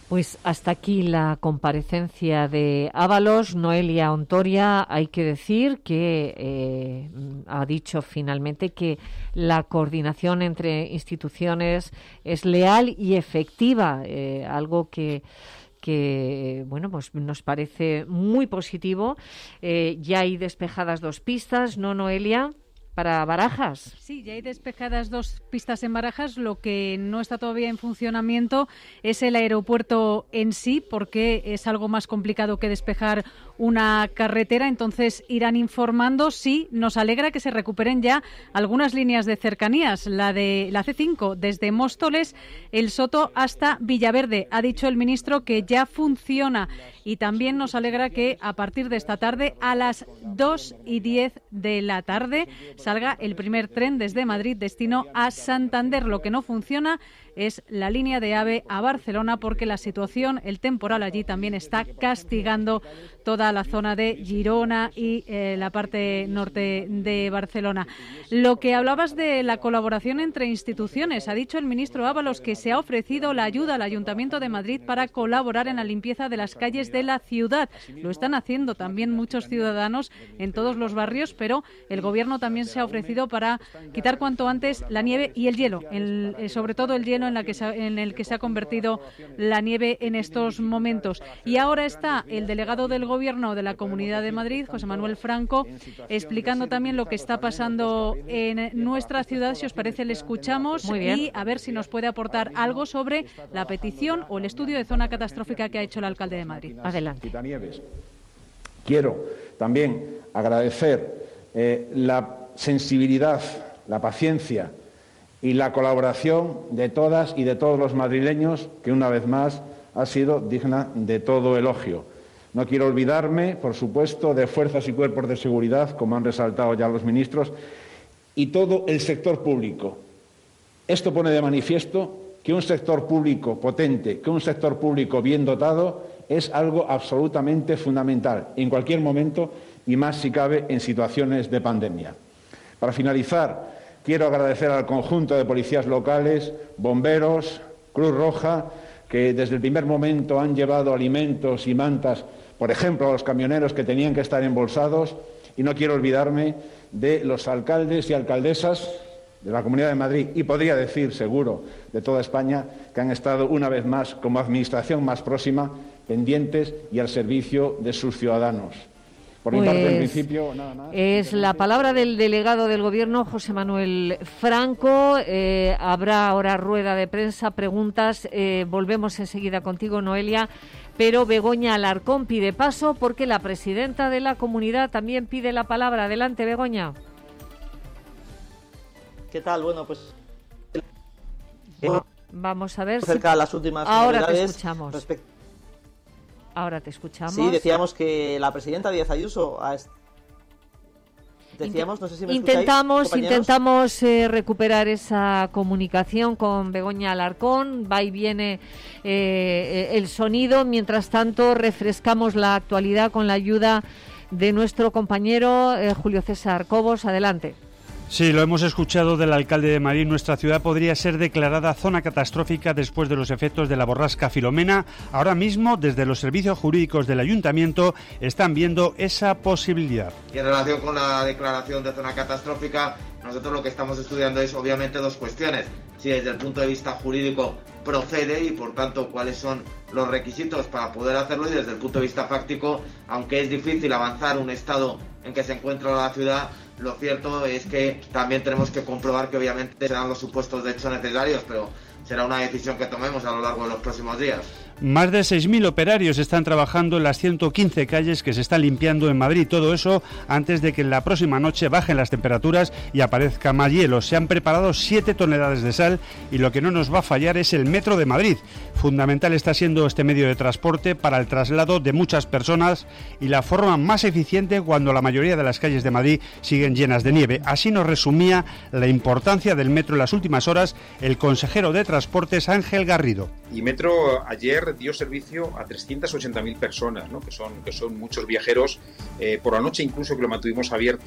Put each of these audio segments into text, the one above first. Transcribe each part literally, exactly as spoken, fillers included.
Pues hasta aquí la comparecencia de Ábalos. Noelia Ontoria, hay que decir que eh, ha dicho finalmente que la coordinación entre instituciones es leal y efectiva, eh, algo que que bueno, pues nos parece muy positivo. Eh, ya hay despejadas dos pistas, ¿no, Noelia?, para Barajas. Sí, ya hay despejadas dos pistas en Barajas. Lo que no está todavía en funcionamiento es el aeropuerto en sí, porque es algo más complicado que despejar una carretera. Entonces irán informando. Sí, nos alegra que se recuperen ya algunas líneas de cercanías. La de la C cinco, desde Móstoles, El Soto hasta Villaverde. Ha dicho el ministro que ya funciona. Y también nos alegra que a partir de esta tarde, a las dos y diez de la tarde, salga el primer tren desde Madrid destino a Santander. Lo que no funciona es la línea de AVE a Barcelona, porque la situación, el temporal allí también está castigando toda la zona de Girona y eh, la parte norte de Barcelona. Lo que hablabas de la colaboración entre instituciones, ha dicho el ministro Ábalos que se ha ofrecido la ayuda al Ayuntamiento de Madrid para colaborar en la limpieza de las calles de la ciudad. Lo están haciendo también muchos ciudadanos en todos los barrios, pero el Gobierno también se ha ofrecido para quitar cuanto antes la nieve y el hielo, el, eh, sobre todo el hielo en, la que se ha, en el que se ha convertido la nieve en estos momentos. Y ahora está el delegado del Gobierno de la Comunidad de Madrid, José Manuel Franco, explicando también lo que está pasando en nuestra ciudad. Si os parece, le escuchamos y a ver si nos puede aportar algo sobre la petición o el estudio de zona catastrófica que ha hecho el alcalde de Madrid. Adelante. Quiero también agradecer eh, la sensibilidad, la paciencia y la colaboración de todas y de todos los madrileños, que una vez más ha sido digna de todo elogio. No quiero olvidarme, por supuesto, de fuerzas y cuerpos de seguridad, como han resaltado ya los ministros, y todo el sector público. Esto pone de manifiesto que un sector público potente, que un sector público bien dotado, es algo absolutamente fundamental en cualquier momento, y más si cabe en situaciones de pandemia. Para finalizar, quiero agradecer al conjunto de policías locales, bomberos, Cruz Roja, que desde el primer momento han llevado alimentos y mantas, por ejemplo, a los camioneros que tenían que estar embolsados, y no quiero olvidarme de los alcaldes y alcaldesas de la Comunidad de Madrid, y podría decir, seguro, de toda España, que han estado una vez más como administración más próxima, pendientes y al servicio de sus ciudadanos. Por mi pues parte, en principio, nada más. Es la palabra del delegado del Gobierno, José Manuel Franco. Eh, habrá ahora rueda de prensa, preguntas. Eh, volvemos enseguida contigo, Noelia. Pero Begoña Alarcón pide paso porque la presidenta de la comunidad también pide la palabra. Adelante, Begoña. ¿Qué tal? Bueno, pues... Vamos a ver cerca si... las últimas ahora te escuchamos. Respect... Ahora te escuchamos. Sí, decíamos que la presidenta Díaz Ayuso ha... Decíamos, no sé si me intentamos escucháis, intentamos eh, recuperar esa comunicación con Begoña Alarcón. Va y viene eh, el sonido. Mientras tanto, refrescamos la actualidad con la ayuda de nuestro compañero eh, Julio César Cobos. Adelante. Sí, lo hemos escuchado del alcalde de Madrid. Nuestra ciudad podría ser declarada zona catastrófica después de los efectos de la borrasca Filomena. Ahora mismo, desde los servicios jurídicos del ayuntamiento, están viendo esa posibilidad. Y en relación con la declaración de zona catastrófica, nosotros lo que estamos estudiando es obviamente dos cuestiones. Si desde el punto de vista jurídico procede y por tanto cuáles son los requisitos para poder hacerlo, y desde el punto de vista práctico, aunque es difícil avanzar un estado en que se encuentra la ciudad, lo cierto es que también tenemos que comprobar que obviamente serán los supuestos de hecho necesarios, pero será una decisión que tomemos a lo largo de los próximos días. Más de seis mil operarios están trabajando en las ciento quince calles que se están limpiando en Madrid. Todo eso antes de que en la próxima noche bajen las temperaturas y aparezca más hielo. Se han preparado siete toneladas de sal y lo que no nos va a fallar es el metro de Madrid. Fundamental está siendo este medio de transporte para el traslado de muchas personas y la forma más eficiente cuando la mayoría de las calles de Madrid siguen llenas de nieve. Así nos resumía la importancia del metro en las últimas horas el consejero de Transportes Ángel Garrido. Y Metro ayer dio servicio a trescientas ochenta mil personas, ¿no? que son que son muchos viajeros. Eh, por la noche incluso que lo mantuvimos abierto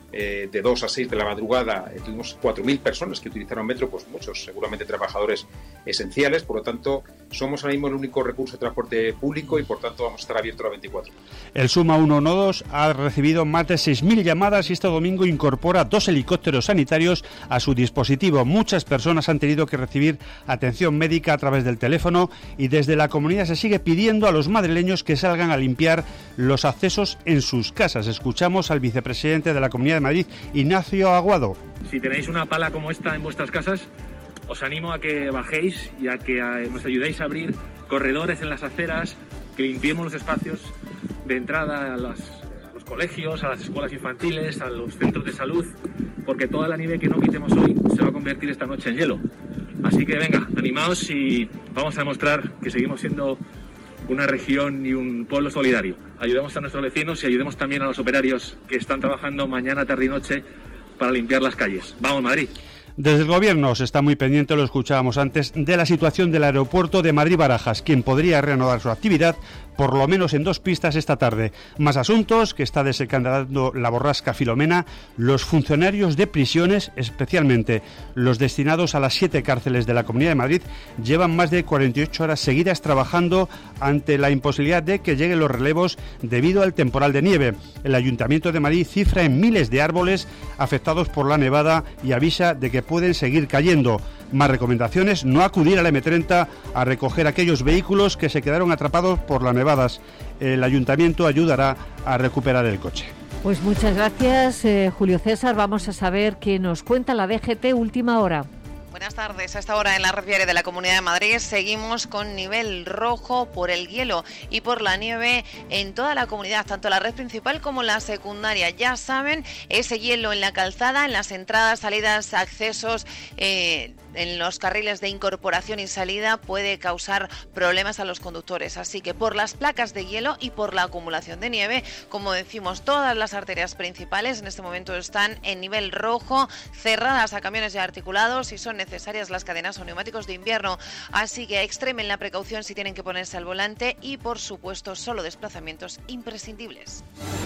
eh, de dos a seis de la madrugada eh, tuvimos cuatro mil personas que utilizaron metro, pues muchos seguramente trabajadores esenciales. Por lo tanto, somos ahora mismo el único recurso de transporte público y por tanto vamos a estar abiertos a las veinticuatro. El Suma uno uno dos ha recibido más de seis mil llamadas y este domingo incorpora dos helicópteros sanitarios a su dispositivo. Muchas personas han tenido que recibir atención médica a través del teléfono y desde la comunidad se sigue pidiendo a los madrileños que salgan a limpiar los accesos en sus casas. Escuchamos al vicepresidente de la Comunidad de Madrid, Ignacio Aguado. Si tenéis una pala como esta en vuestras casas, os animo a que bajéis y a que nos ayudéis a abrir corredores en las aceras, que limpiemos los espacios de entrada a, las, a los colegios, a las escuelas infantiles, a los centros de salud, porque toda la nieve que no quitemos hoy se va a convertir esta noche en hielo. Así que venga, animaos y vamos a demostrar que seguimos siendo una región y un pueblo solidario. Ayudemos a nuestros vecinos y ayudemos también a los operarios que están trabajando mañana, tarde y noche para limpiar las calles. ¡Vamos, Madrid! Desde el Gobierno se está muy pendiente, lo escuchábamos antes, de la situación del aeropuerto de Madrid-Barajas, quien podría reanudar su actividad por lo menos en dos pistas esta tarde. Más asuntos que está desencadenando la borrasca Filomena. Los funcionarios de prisiones, especialmente los destinados a las siete cárceles de la Comunidad de Madrid, llevan más de cuarenta y ocho horas seguidas trabajando ante la imposibilidad de que lleguen los relevos debido al temporal de nieve. El Ayuntamiento de Madrid cifra en miles de árboles afectados por la nevada y avisa de que pueden seguir cayendo. Más recomendaciones: no acudir a la eme treinta a recoger aquellos vehículos que se quedaron atrapados por las nevadas. El Ayuntamiento ayudará a recuperar el coche. Pues muchas gracias, eh, Julio César. Vamos a saber qué nos cuenta la D G T Última Hora. Buenas tardes. A esta hora en la red viaria de la Comunidad de Madrid seguimos con nivel rojo por el hielo y por la nieve en toda la comunidad, tanto la red principal como la secundaria. Ya saben, ese hielo en la calzada, en las entradas, salidas, accesos, eh, en los carriles de incorporación y salida puede causar problemas a los conductores. Así que por las placas de hielo y por la acumulación de nieve, como decimos, todas las arterias principales en este momento están en nivel rojo, cerradas a camiones y articulados y son necesarias las cadenas o neumáticos de invierno. Así que extremen la precaución si tienen que ponerse al volante y, por supuesto, solo desplazamientos imprescindibles.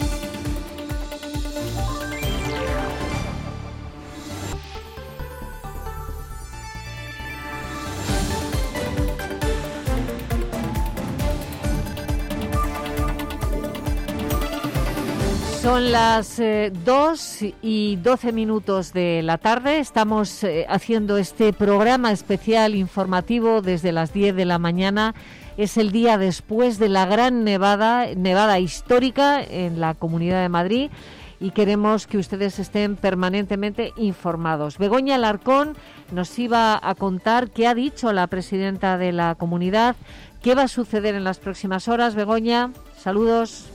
Son las eh, dos y doce minutos de la tarde. Estamos eh, haciendo este programa especial informativo desde las diez de la mañana. Es el día después de la gran nevada, nevada histórica en la Comunidad de Madrid, y queremos que ustedes estén permanentemente informados. Begoña Alarcón nos iba a contar qué ha dicho la presidenta de la comunidad, qué va a suceder en las próximas horas. Begoña, saludos.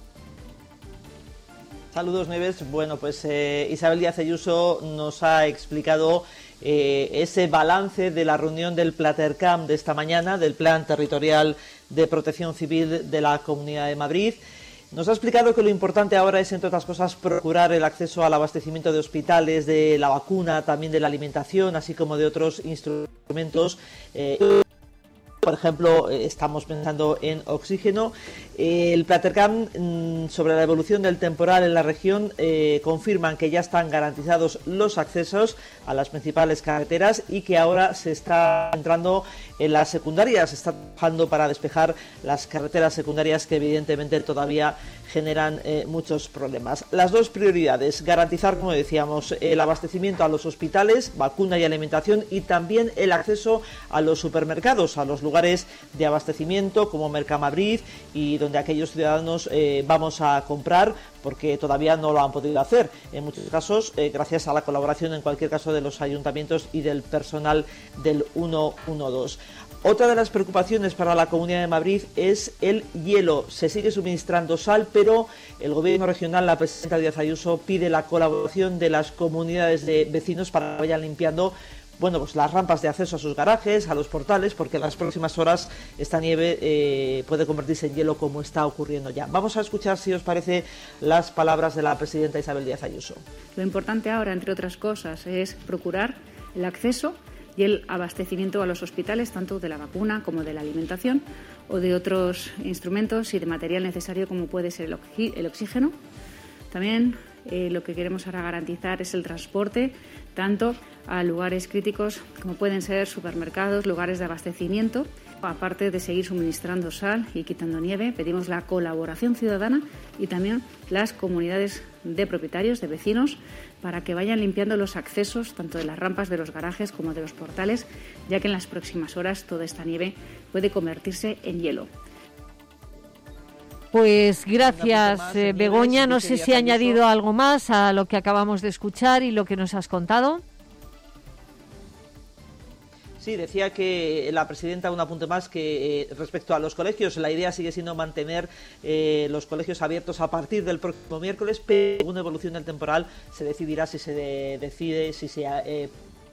Saludos, Nieves. Bueno, pues eh, Isabel Díaz Ayuso nos ha explicado eh, ese balance de la reunión del Platercam de esta mañana, del Plan Territorial de Protección Civil de la Comunidad de Madrid. Nos ha explicado que lo importante ahora es, entre otras cosas, procurar el acceso al abastecimiento de hospitales, de la vacuna, también de la alimentación, así como de otros instrumentos. Eh, Por ejemplo, estamos pensando en oxígeno. El Platercam, sobre la evolución del temporal en la región, eh, confirman que ya están garantizados los accesos a las principales carreteras y que ahora se está entrando en las secundarias, se está trabajando para despejar las carreteras secundarias que evidentemente todavía generan eh, muchos problemas. Las dos prioridades: garantizar, como decíamos, el abastecimiento a los hospitales, vacuna y alimentación, y también el acceso a los supermercados, a los lugares de abastecimiento como Mercamadrid, y donde aquellos ciudadanos eh, vamos a comprar, porque todavía no lo han podido hacer. En muchos casos, eh, gracias a la colaboración, en cualquier caso, de los ayuntamientos y del personal del ciento doce. Otra de las preocupaciones para la Comunidad de Madrid es el hielo. Se sigue suministrando sal, pero el Gobierno regional, la presidenta Díaz Ayuso, pide la colaboración de las comunidades de vecinos para que vayan limpiando bueno, pues las rampas de acceso a sus garajes, a los portales, porque en las próximas horas esta nieve eh, puede convertirse en hielo, como está ocurriendo ya. Vamos a escuchar, si os parece, las palabras de la presidenta Isabel Díaz Ayuso. Lo importante ahora, entre otras cosas, es procurar el acceso y el abastecimiento a los hospitales, tanto de la vacuna como de la alimentación o de otros instrumentos y de material necesario, como puede ser el, oxí- el oxígeno. También eh, lo que queremos ahora garantizar es el transporte, tanto a lugares críticos como pueden ser supermercados, lugares de abastecimiento. Aparte de seguir suministrando sal y quitando nieve, pedimos la colaboración ciudadana y también las comunidades de propietarios, de vecinos, para que vayan limpiando los accesos tanto de las rampas de los garajes como de los portales, ya que en las próximas horas toda esta nieve puede convertirse en hielo. Pues gracias, eh, Begoña. No sé si ha añadido algo más a lo que acabamos de escuchar y lo que nos has contado. Sí, decía que la presidenta, un apunte más, que eh, respecto a los colegios, la idea sigue siendo mantener eh, los colegios abiertos a partir del próximo miércoles, pero según evolución del temporal se decidirá si se de, decide, si se... Eh,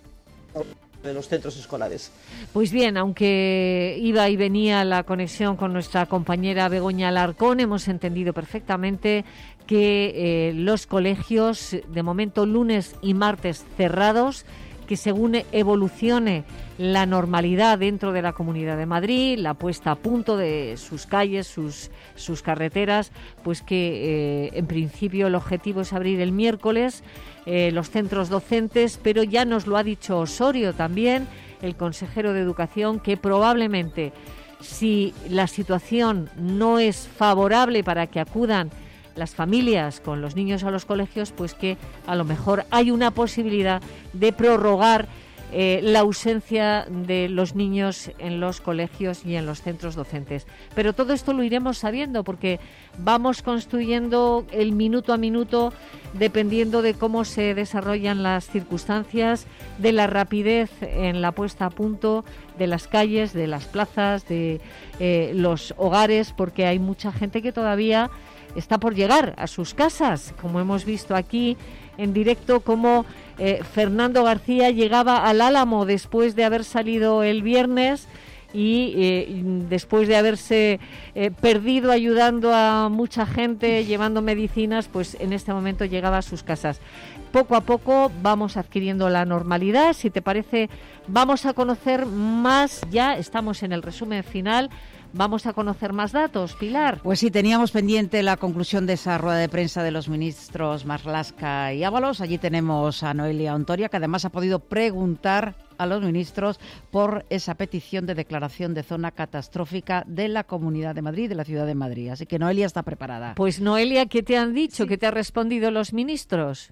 de los centros escolares. Pues bien, aunque iba y venía la conexión con nuestra compañera Begoña Alarcón, hemos entendido perfectamente que eh, los colegios, de momento lunes y martes cerrados, que según evolucione la normalidad dentro de la Comunidad de Madrid, la puesta a punto de sus calles, sus, sus carreteras, pues que eh, en principio el objetivo es abrir el miércoles eh, los centros docentes, pero ya nos lo ha dicho Osorio también, el consejero de Educación, que probablemente si la situación no es favorable para que acudan las familias con los niños a los colegios, pues que a lo mejor hay una posibilidad de prorrogar eh, la ausencia de los niños en los colegios y en los centros docentes. Pero todo esto lo iremos sabiendo porque vamos construyendo el minuto a minuto dependiendo de cómo se desarrollan las circunstancias, de la rapidez en la puesta a punto de las calles, de las plazas, de eh, los hogares, porque hay mucha gente que todavía está por llegar a sus casas, como hemos visto aquí en directo, como eh, Fernando García llegaba al Álamo después de haber salido el viernes y eh, después de haberse eh, perdido ayudando a mucha gente, llevando medicinas, pues en este momento llegaba a sus casas. Poco a poco vamos adquiriendo la normalidad. Si te parece, vamos a conocer más, ya estamos en el resumen final. Vamos a conocer más datos, Pilar. Pues sí, teníamos pendiente la conclusión de esa rueda de prensa de los ministros Marlaska y Ábalos. Allí tenemos a Noelia Ontoria, que además ha podido preguntar a los ministros por esa petición de declaración de zona catastrófica de la Comunidad de Madrid, de la Ciudad de Madrid. Así que Noelia está preparada. Pues Noelia, ¿qué te han dicho? Sí. ¿Qué te han respondido los ministros?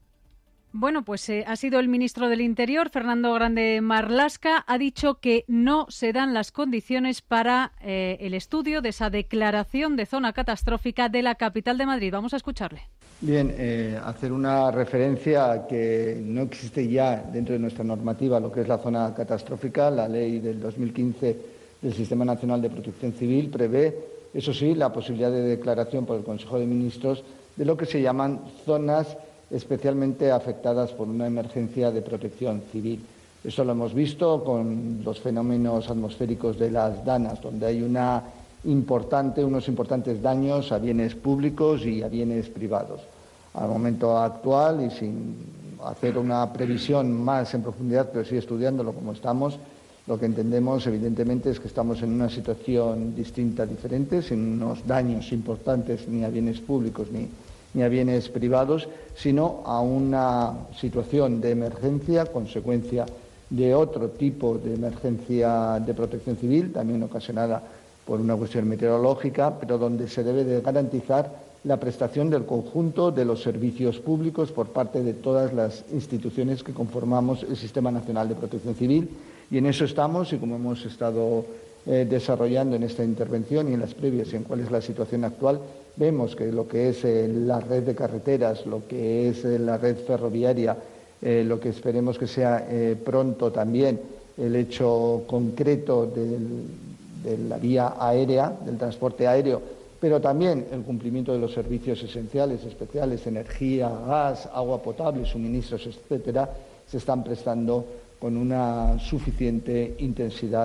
Bueno, pues eh, ha sido el ministro del Interior, Fernando Grande Marlaska, ha dicho que no se dan las condiciones para eh, el estudio de esa declaración de zona catastrófica de la capital de Madrid. Vamos a escucharle. Bien, eh, hacer una referencia a que no existe ya dentro de nuestra normativa lo que es la zona catastrófica. La ley del dos mil quince del Sistema Nacional de Protección Civil prevé, eso sí, la posibilidad de declaración por el Consejo de Ministros de lo que se llaman zonas especialmente afectadas por una emergencia de protección civil. Eso lo hemos visto con los fenómenos atmosféricos de las danas, donde hay una importante, unos importantes daños a bienes públicos y a bienes privados. Al momento actual, y sin hacer una previsión más en profundidad, pero sí estudiándolo como estamos, lo que entendemos evidentemente es que estamos en una situación distinta, diferente, sin unos daños importantes ni a bienes públicos ni ni a bienes privados, sino a una situación de emergencia, consecuencia de otro tipo de emergencia de protección civil, también ocasionada por una cuestión meteorológica, pero donde se debe de garantizar la prestación del conjunto de los servicios públicos por parte de todas las instituciones que conformamos el Sistema Nacional de Protección Civil. Y en eso estamos, y como hemos estado eh, desarrollando en esta intervención y en las previas y en cuál es la situación actual, vemos que lo que es eh, la red de carreteras, lo que es eh, la red ferroviaria, eh, lo que esperemos que sea eh, pronto también el hecho concreto del, de la vía aérea, del transporte aéreo, pero también el cumplimiento de los servicios esenciales, especiales, energía, gas, agua potable, suministros, etcétera, se están prestando con una suficiente intensidad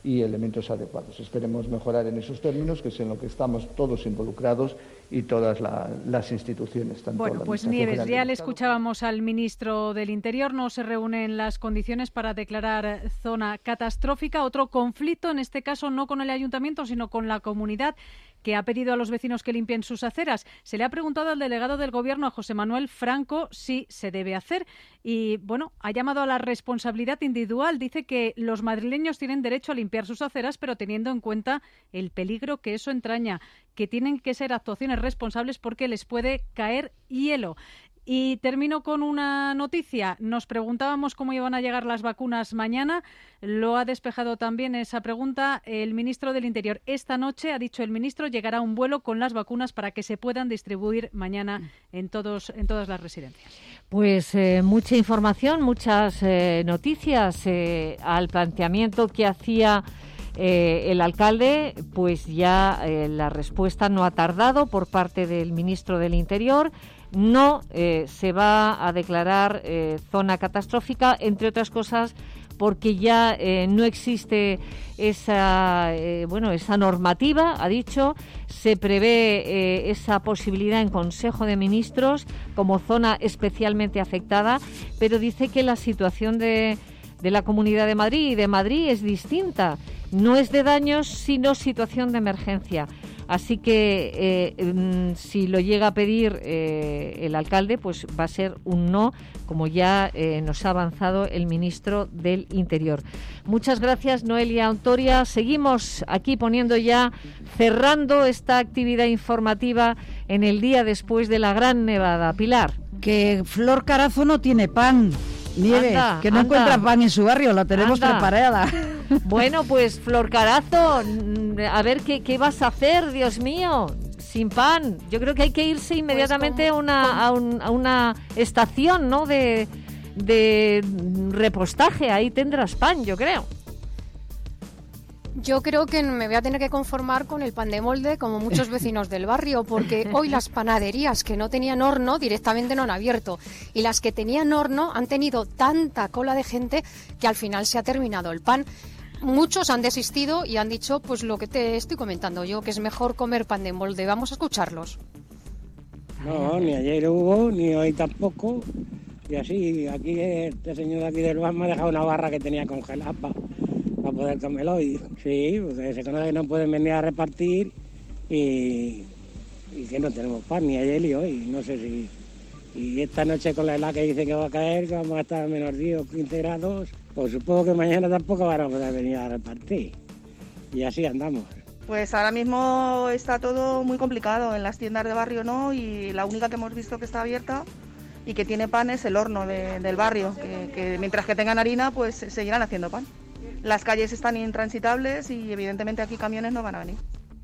y elementos adecuados. Esperemos mejorar en esos términos, que es en lo que estamos todos involucrados y todas la, las instituciones. Tanto bueno, la pues Administración Nieves, ya le Estado, escuchábamos al ministro del Interior, no se reúnen las condiciones para declarar zona catastrófica. Otro conflicto, en este caso no con el ayuntamiento, sino con la comunidad, que ha pedido a los vecinos que limpien sus aceras. Se le ha preguntado al delegado del Gobierno, a José Manuel Franco, si se debe hacer. Y, bueno, ha llamado a la responsabilidad individual. Dice que los madrileños tienen derecho a limpiar sus aceras, pero teniendo en cuenta el peligro que eso entraña, que tienen que ser actuaciones responsables porque les puede caer hielo. Y termino con una noticia. Nos preguntábamos cómo iban a llegar las vacunas mañana. Lo ha despejado también esa pregunta el ministro del Interior. Esta noche, ha dicho el ministro, llegará un vuelo con las vacunas para que se puedan distribuir mañana en todos en todas las residencias. Pues eh, mucha información, muchas eh, noticias eh, al planteamiento que hacía Eh, el alcalde. Pues ya eh, la respuesta no ha tardado por parte del ministro del Interior. No eh, se va a declarar eh, zona catastrófica, entre otras cosas porque ya eh, no existe esa eh, bueno esa normativa, ha dicho. Se prevé eh, esa posibilidad en Consejo de Ministros como zona especialmente afectada, pero dice que la situación de, de la Comunidad de Madrid y de Madrid es distinta. No es de daños, sino situación de emergencia. Así que eh, si lo llega a pedir eh, el alcalde, pues va a ser un no, como ya eh, nos ha avanzado el ministro del Interior. Muchas gracias, Noelia Ontoria. Seguimos aquí poniendo ya, cerrando esta actividad informativa en el día después de la gran nevada. Pilar. Que Flor Carazo no tiene pan. Nieves, anda, que no anda. encuentra pan en su barrio, la tenemos Anda. preparada. Bueno, pues Flor Carazo, a ver qué, qué vas a hacer, Dios mío, sin pan. Yo creo que hay que irse inmediatamente a, una, a, un, a una estación, ¿no?, de, de repostaje. Ahí tendrás pan, yo creo. Yo creo que me voy a tener que conformar con el pan de molde, como muchos vecinos del barrio, porque hoy las panaderías que no tenían horno directamente no han abierto, y las que tenían horno han tenido tanta cola de gente que al final se ha terminado el pan. Muchos han desistido y han dicho pues lo que te estoy comentando yo, que es mejor comer pan de molde. Vamos a escucharlos. No, ni ayer hubo, ni hoy tampoco. Y así, aquí este señor de aquí del bar me ha dejado una barra que tenía congelada para pa poder comerlo. Y sí, porque se conoce que no pueden venir a repartir y, y que no tenemos pan ni ayer ni hoy. No sé si... Y esta noche con la helada que dice que va a caer, que vamos a estar a menos diez o quince grados, pues supongo que mañana tampoco van a poder venir a repartir. Y así andamos. Pues ahora mismo está todo muy complicado, en las tiendas de barrio no, y la única que hemos visto que está abierta y que tiene pan es el horno de, del barrio, que, que mientras que tengan harina pues seguirán haciendo pan. Las calles están intransitables y evidentemente aquí camiones no van a venir.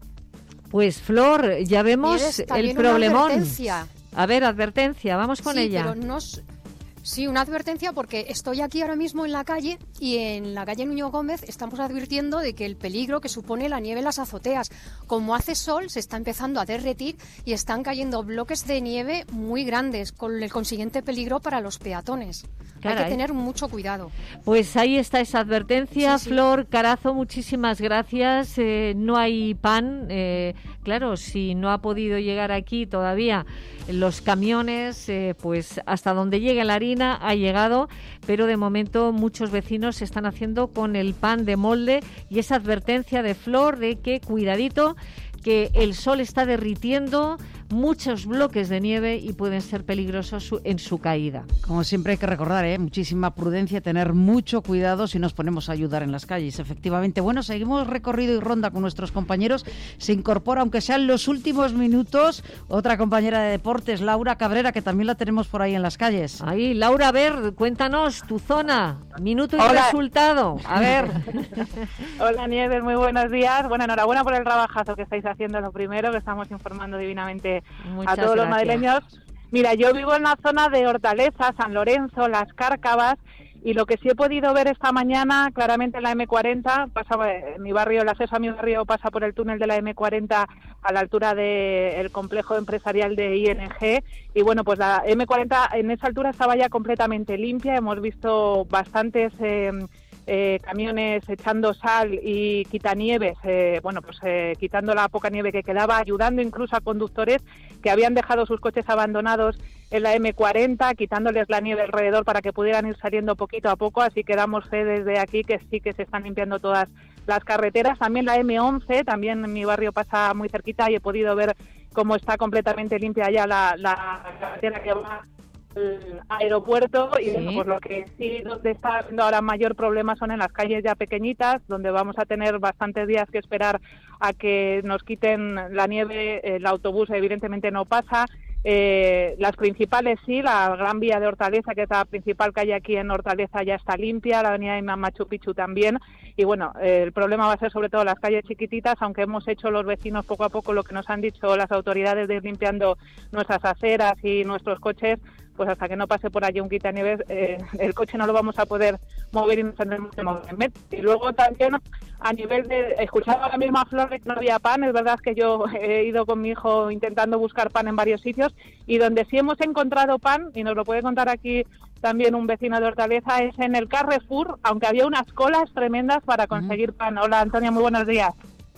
Pues Flor, ya vemos el problemón. A ver, advertencia, vamos con sí, ella. Pero no, sí, una advertencia porque estoy aquí ahora mismo en la calle y en la calle Nuño Gómez estamos advirtiendo de que el peligro que supone la nieve en las azoteas. Como hace sol, se está empezando a derretir y están cayendo bloques de nieve muy grandes, con el consiguiente peligro para los peatones. Caray. Hay que tener mucho cuidado. Pues ahí está esa advertencia. Sí, sí. Flor Carazo, muchísimas gracias. Eh, no hay pan. Eh, claro, si no ha podido llegar aquí todavía los camiones, eh, pues hasta donde llegue la harina ha llegado, pero de momento muchos vecinos se están haciendo con el pan de molde y esa advertencia de Flor de que cuidadito, que el sol está derritiendo muchos bloques de nieve y pueden ser peligrosos en su caída. Como siempre hay que recordar, ¿eh? muchísima prudencia, tener mucho cuidado si nos ponemos a ayudar en las calles, efectivamente. Bueno, seguimos recorrido y ronda con nuestros compañeros. Se incorpora, aunque sean los últimos minutos, otra compañera de deportes, Laura Cabrera, que también la tenemos por ahí en las calles. Ahí, Laura, a ver, cuéntanos tu zona, minuto y Hola. Resultado. A ver. Hola, Nieves, muy buenos días. Bueno, enhorabuena por el trabajazo que estáis haciendo, lo primero, que estamos informando divinamente Muchas a todos gracias. Los madrileños. Mira, yo vivo en la zona de Hortaleza, San Lorenzo, Las Cárcavas, y lo que sí he podido ver esta mañana, claramente en la eme cuarenta, pasa, en mi barrio, el acceso a mi barrio pasa por el túnel de la eme cuarenta a la altura del complejo empresarial de i ene ge, y bueno, pues la eme cuarenta en esa altura estaba ya completamente limpia, hemos visto bastantes... Eh, eh, camiones echando sal y quitanieves, eh, bueno, pues eh, quitando la poca nieve que quedaba, ayudando incluso a conductores que habían dejado sus coches abandonados en la eme cuarenta, quitándoles la nieve alrededor para que pudieran ir saliendo poquito a poco, así que damos fe desde aquí que sí que se están limpiando todas las carreteras. También la eme once, también en mi barrio pasa muy cerquita y he podido ver cómo está completamente limpia ya la, la carretera que va al aeropuerto. Y sí. Bueno, pues lo que sí, donde está habiendo ahora mayor problema son en las calles ya pequeñitas, donde vamos a tener bastantes días que esperar a que nos quiten la nieve. El autobús evidentemente no pasa. Eh, las principales sí, la Gran Vía de Hortaleza, que es la principal calle aquí en Hortaleza, ya está limpia, la avenida de Machu Picchu también, y bueno, eh, el problema va a ser sobre todo las calles chiquititas, aunque hemos hecho los vecinos poco a poco lo que nos han dicho las autoridades de ir limpiando nuestras aceras y nuestros coches, pues hasta que no pase por allí un quitanieves, eh, el coche no lo vamos a poder mover y nos tendremos que mover. Y luego también a nivel de, escuchaba la misma Flor de que no había pan, es verdad que yo he ido con mi hijo intentando buscar pan en varios sitios, y donde sí hemos encontrado pan, y nos lo puede contar aquí también un vecino de Hortaleza, es en el Carrefour, aunque había unas colas tremendas para conseguir pan. Hola Antonio, muy buenos días.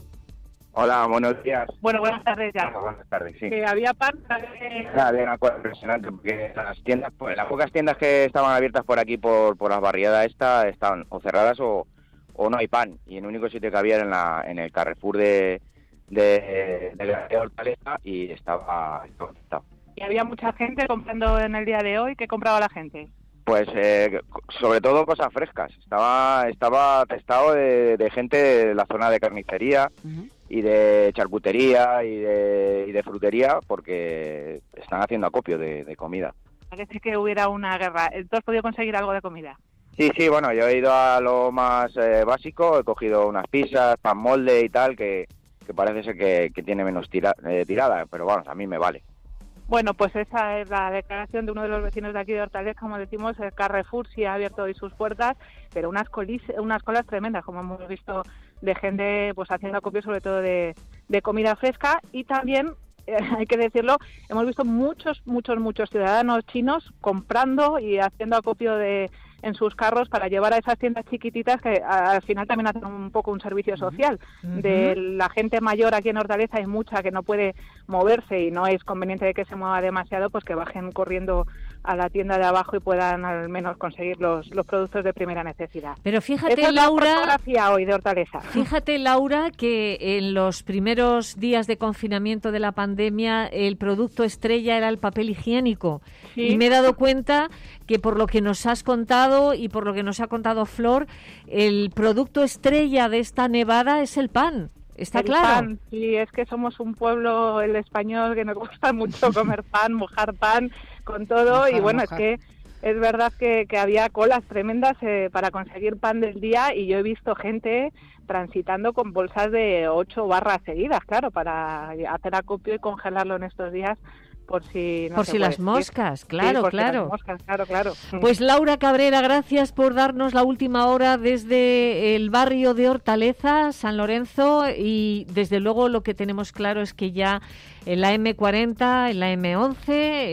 Hola, buenos días. Bueno, buenas tardes ya. Bueno, buenas tardes, sí. Que había pan. Eh... Había una cosa impresionante, porque las tiendas, pues, las pocas tiendas que estaban abiertas por aquí, por, por la barriada esta, estaban o cerradas o, o no hay pan. Y el único sitio que había era en, la, en el Carrefour de, de, de, de Hortaleza, y estaba, estaba ¿Y había mucha gente comprando en el día de hoy? ¿Qué compraba la gente? Pues eh, sobre todo cosas frescas. Estaba estaba atestado de, de gente de la zona de carnicería uh-huh. y de charcutería y de, y de frutería, porque están haciendo acopio de, de comida. Parece que hubiera una guerra. ¿Tú has podido conseguir algo de comida? Sí, sí, bueno, yo he ido a lo más eh, básico, he cogido unas pizzas, pan molde y tal, que, que parece ser que, que tiene menos tira, eh, tirada, pero vamos, a mí me vale. Bueno, pues esa es la declaración de uno de los vecinos de aquí de Hortaleza. Como decimos, el Carrefour sí ha abierto hoy sus puertas, pero unas colis, unas colas tremendas, como hemos visto, de gente pues haciendo acopio sobre todo de, de comida fresca. Y también, eh, hay que decirlo, hemos visto muchos, muchos, muchos ciudadanos chinos comprando y haciendo acopio de en sus carros para llevar a esas tiendas chiquititas que al final también hacen un poco un servicio social. Uh-huh. De la gente mayor aquí en Hortaleza hay mucha que no puede moverse y no es conveniente de que se mueva demasiado, pues que bajen corriendo a la tienda de abajo y puedan al menos conseguir los, los productos de primera necesidad. Pero fíjate, esa Laura, es la fotografía hoy de Hortaleza. Fíjate, Laura, que en los primeros días de confinamiento de la pandemia el producto estrella era el papel higiénico. Sí. Y me he dado cuenta que por lo que nos has contado y por lo que nos ha contado Flor, el producto estrella de esta nevada es el pan. Está el claro. Pan, sí, es que somos un pueblo, el español, que nos gusta mucho comer pan, mojar pan con todo. Mojar, y bueno, mojar. Es que es verdad que, que había colas tremendas eh, para conseguir pan del día, y yo he visto gente transitando con bolsas de ocho barras seguidas, claro, para hacer acopio y congelarlo en estos días. Por si, no por si las moscas, claro, sí, por claro. Si las moscas, claro, claro. Pues Laura Cabrera, gracias por darnos la última hora desde el barrio de Hortaleza, San Lorenzo, y desde luego lo que tenemos claro es que ya en la eme cuarenta, en la eme once,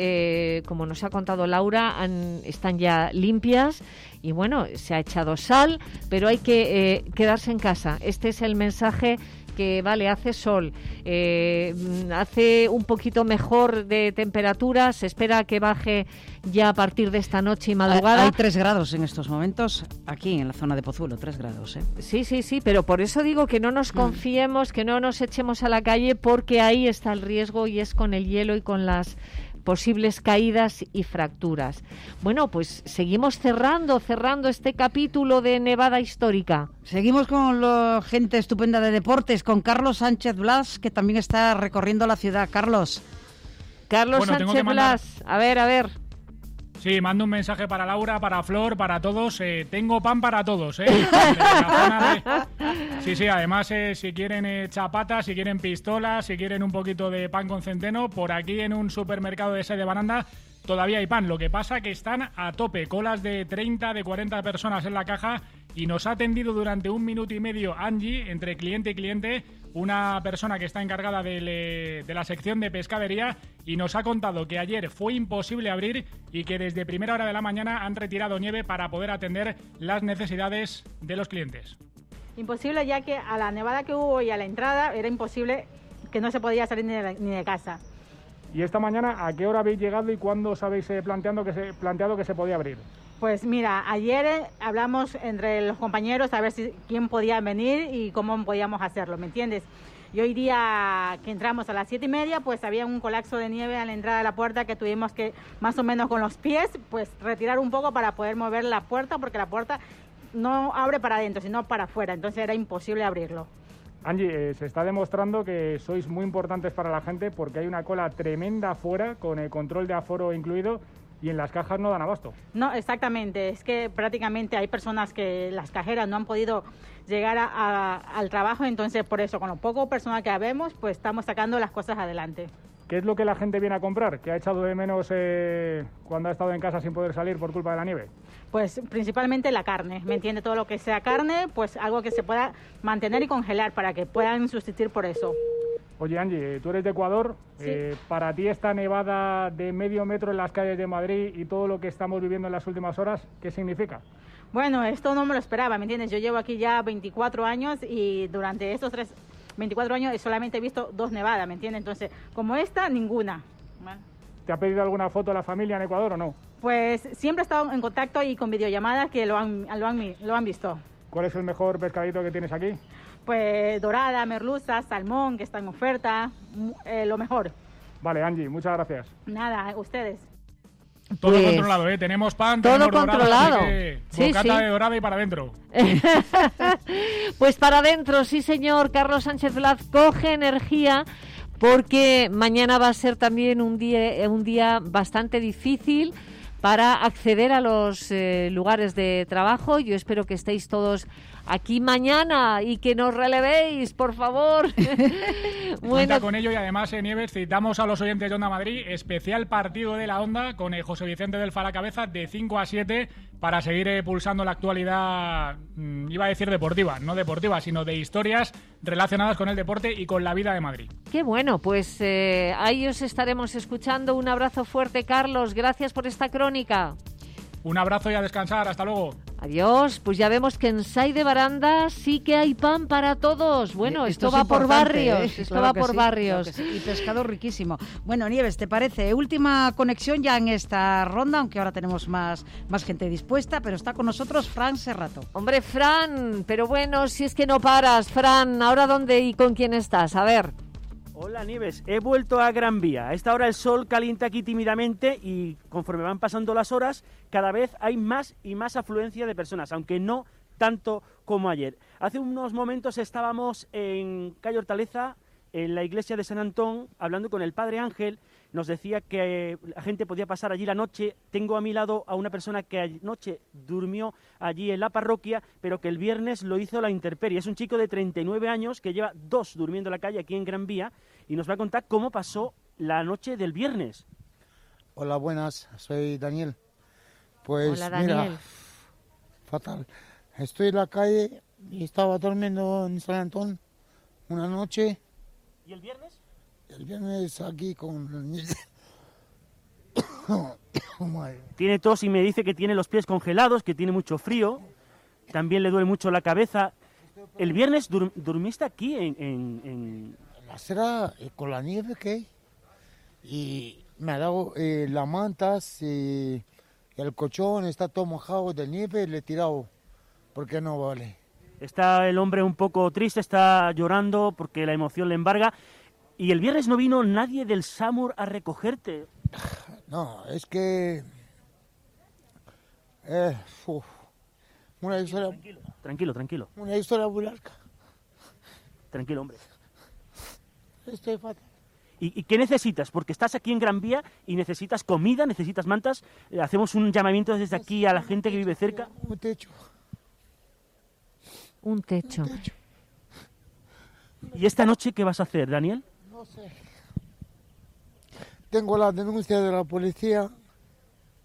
eh, como nos ha contado Laura, han, están ya limpias. Y bueno, se ha echado sal, pero hay que eh, quedarse en casa. Este es el mensaje que, vale, hace sol, eh, hace un poquito mejor de temperatura, se espera que baje ya a partir de esta noche y madrugada. Hay tres grados en estos momentos aquí en la zona de Pozuelo, tres grados, ¿eh? Sí, sí, sí, pero por eso digo que no nos confiemos, que no nos echemos a la calle, porque ahí está el riesgo, y es con el hielo y con las posibles caídas y fracturas. Bueno, pues seguimos cerrando, cerrando este capítulo de Nevada Histórica. Seguimos con la gente estupenda de deportes, con Carlos Sánchez Blas, que también está recorriendo la ciudad. Carlos. Carlos bueno, Sánchez Blas, a ver, a ver. Sí, mando un mensaje para Laura, para Flor, para todos. Eh, tengo pan para todos, ¿eh? De... Sí, sí, además, eh, si quieren eh, chapatas, si quieren pistolas, si quieren un poquito de pan con centeno, por aquí en un supermercado de ese de Baranda todavía hay pan. Lo que pasa que están a tope, colas de treinta, de cuarenta personas en la caja, y nos ha atendido durante un minuto y medio Angie, entre cliente y cliente, una persona que está encargada de, le, de la sección de pescadería, y nos ha contado que ayer fue imposible abrir y que desde primera hora de la mañana han retirado nieve para poder atender las necesidades de los clientes. Imposible, ya que a la nevada que hubo y a la entrada era imposible, que no se podía salir ni de, ni de casa. ¿Y esta mañana a qué hora habéis llegado y cuándo os habéis eh, planteando que se, planteado que se podía abrir? Pues mira, ayer eh, hablamos entre los compañeros a ver si quién podía venir y cómo podíamos hacerlo, ¿me entiendes? Y hoy día que entramos a las siete y media, pues había un colapso de nieve a la entrada de la puerta que tuvimos que, más o menos con los pies, pues retirar un poco para poder mover la puerta, porque la puerta no abre para adentro, sino para afuera, entonces era imposible abrirlo. Angie, eh, se está demostrando que sois muy importantes para la gente porque hay una cola tremenda afuera, con el control de aforo incluido, y en las cajas no dan abasto. No, exactamente, es que prácticamente hay personas que las cajeras no han podido llegar a, a, al trabajo, entonces por eso, con lo poco personal que habemos, pues estamos sacando las cosas adelante. ¿Qué es lo que la gente viene a comprar? ¿Qué ha echado de menos eh, cuando ha estado en casa sin poder salir por culpa de la nieve? Pues principalmente la carne, ¿me entiende? Todo lo que sea carne, pues algo que se pueda mantener y congelar para que puedan sustituir por eso. Oye, Angie, tú eres de Ecuador. Sí. Eh, para ti esta nevada de medio metro en las calles de Madrid y todo lo que estamos viviendo en las últimas horas, ¿qué significa? Bueno, esto no me lo esperaba, ¿me entiendes? Yo llevo aquí ya veinticuatro años y durante estos tres, veinticuatro años solamente he visto dos nevadas, ¿me entiendes? Entonces, como esta, ninguna. Bueno. ¿Te ha pedido alguna foto la familia en Ecuador o no? Pues siempre he estado en contacto y con videollamadas que lo han, lo han, lo han visto. ¿Cuál es el mejor pescadito que tienes aquí? Pues dorada, merluza, salmón, que está en oferta, eh, lo mejor. Vale, Angie, muchas gracias. Nada, ustedes. Todo Pues, controlado, ¿eh? Tenemos pan, todo tenemos controlado. Dorada, que Sí, bocata sí. de dorada y para adentro. Pues para adentro, sí señor. Carlos Sánchez Blas coge energía porque mañana va a ser también un día, un día bastante difícil para acceder a los eh, lugares de trabajo. Yo espero que estéis todos aquí mañana y que nos relevéis, por favor. Cuenta Bueno, con ello y además, eh, Nieves, citamos a los oyentes de Onda Madrid, especial partido de la Onda con eh, José Vicente del Fara Cabeza de cinco a siete para seguir eh, pulsando la actualidad, mmm, iba a decir deportiva, no deportiva, sino de historias relacionadas con el deporte y con la vida de Madrid. qué bueno, pues eh, ahí os estaremos escuchando. Un abrazo fuerte, Carlos. Gracias por esta crónica. Un abrazo y a descansar. Hasta luego. Adiós. Pues ya vemos que en Sai de Baranda sí que hay pan para todos. Bueno, esto, es va por importante, barrios. ¿eh? Esto Claro va que por sí, barrios. claro que sí. Y pescado riquísimo. Bueno, Nieves, ¿te parece? Última conexión ya en esta ronda, aunque ahora tenemos más, más gente dispuesta, pero está con nosotros Fran Serrato. Hombre, Fran, pero bueno, si es que no paras, Fran, ¿ahora dónde y con quién estás? A ver. Hola Nieves, he vuelto a Gran Vía. A esta hora el sol calienta aquí tímidamente y conforme van pasando las horas, cada vez hay más y más afluencia de personas, aunque no tanto como ayer. Hace unos momentos estábamos en Calle Hortaleza, en la iglesia de San Antón, hablando con el Padre Ángel. Nos decía que la gente podía pasar allí la noche. Tengo a mi lado a una persona que anoche durmió allí en la parroquia, pero que el viernes lo hizo a la intemperie. Es un chico de treinta y nueve años que lleva dos durmiendo en la calle aquí en Gran Vía y nos va a contar cómo pasó la noche del viernes. Hola, buenas, soy Daniel. Pues Hola, Daniel. mira, fatal. Estoy en la calle y estaba durmiendo en San Antón una noche. ¿Y el viernes? El viernes aquí con... Tiene tos y me dice que tiene los pies congelados, que tiene mucho frío. También le duele mucho la cabeza. El viernes dur- durmiste aquí en... en, en... La acera eh, con la nieve que hay. Y me ha dado eh, las mantas y el colchón está todo mojado de nieve, le he tirado porque no vale. Está el hombre un poco triste, está llorando porque la emoción le embarga. Y el viernes no vino nadie del SAMUR a recogerte. No, es que... Eh, uf, una historia... Tranquilo, tranquilo, tranquilo. Una historia muy larga. Tranquilo, hombre. Estoy fatal. ¿Y, ¿Y qué necesitas? Porque estás aquí en Gran Vía y necesitas comida, necesitas mantas. Eh, hacemos un llamamiento desde aquí a la gente que vive cerca. Un techo. Un techo. Un techo. ¿Y esta noche qué vas a hacer, Daniel? No sé. Tengo la denuncia de la policía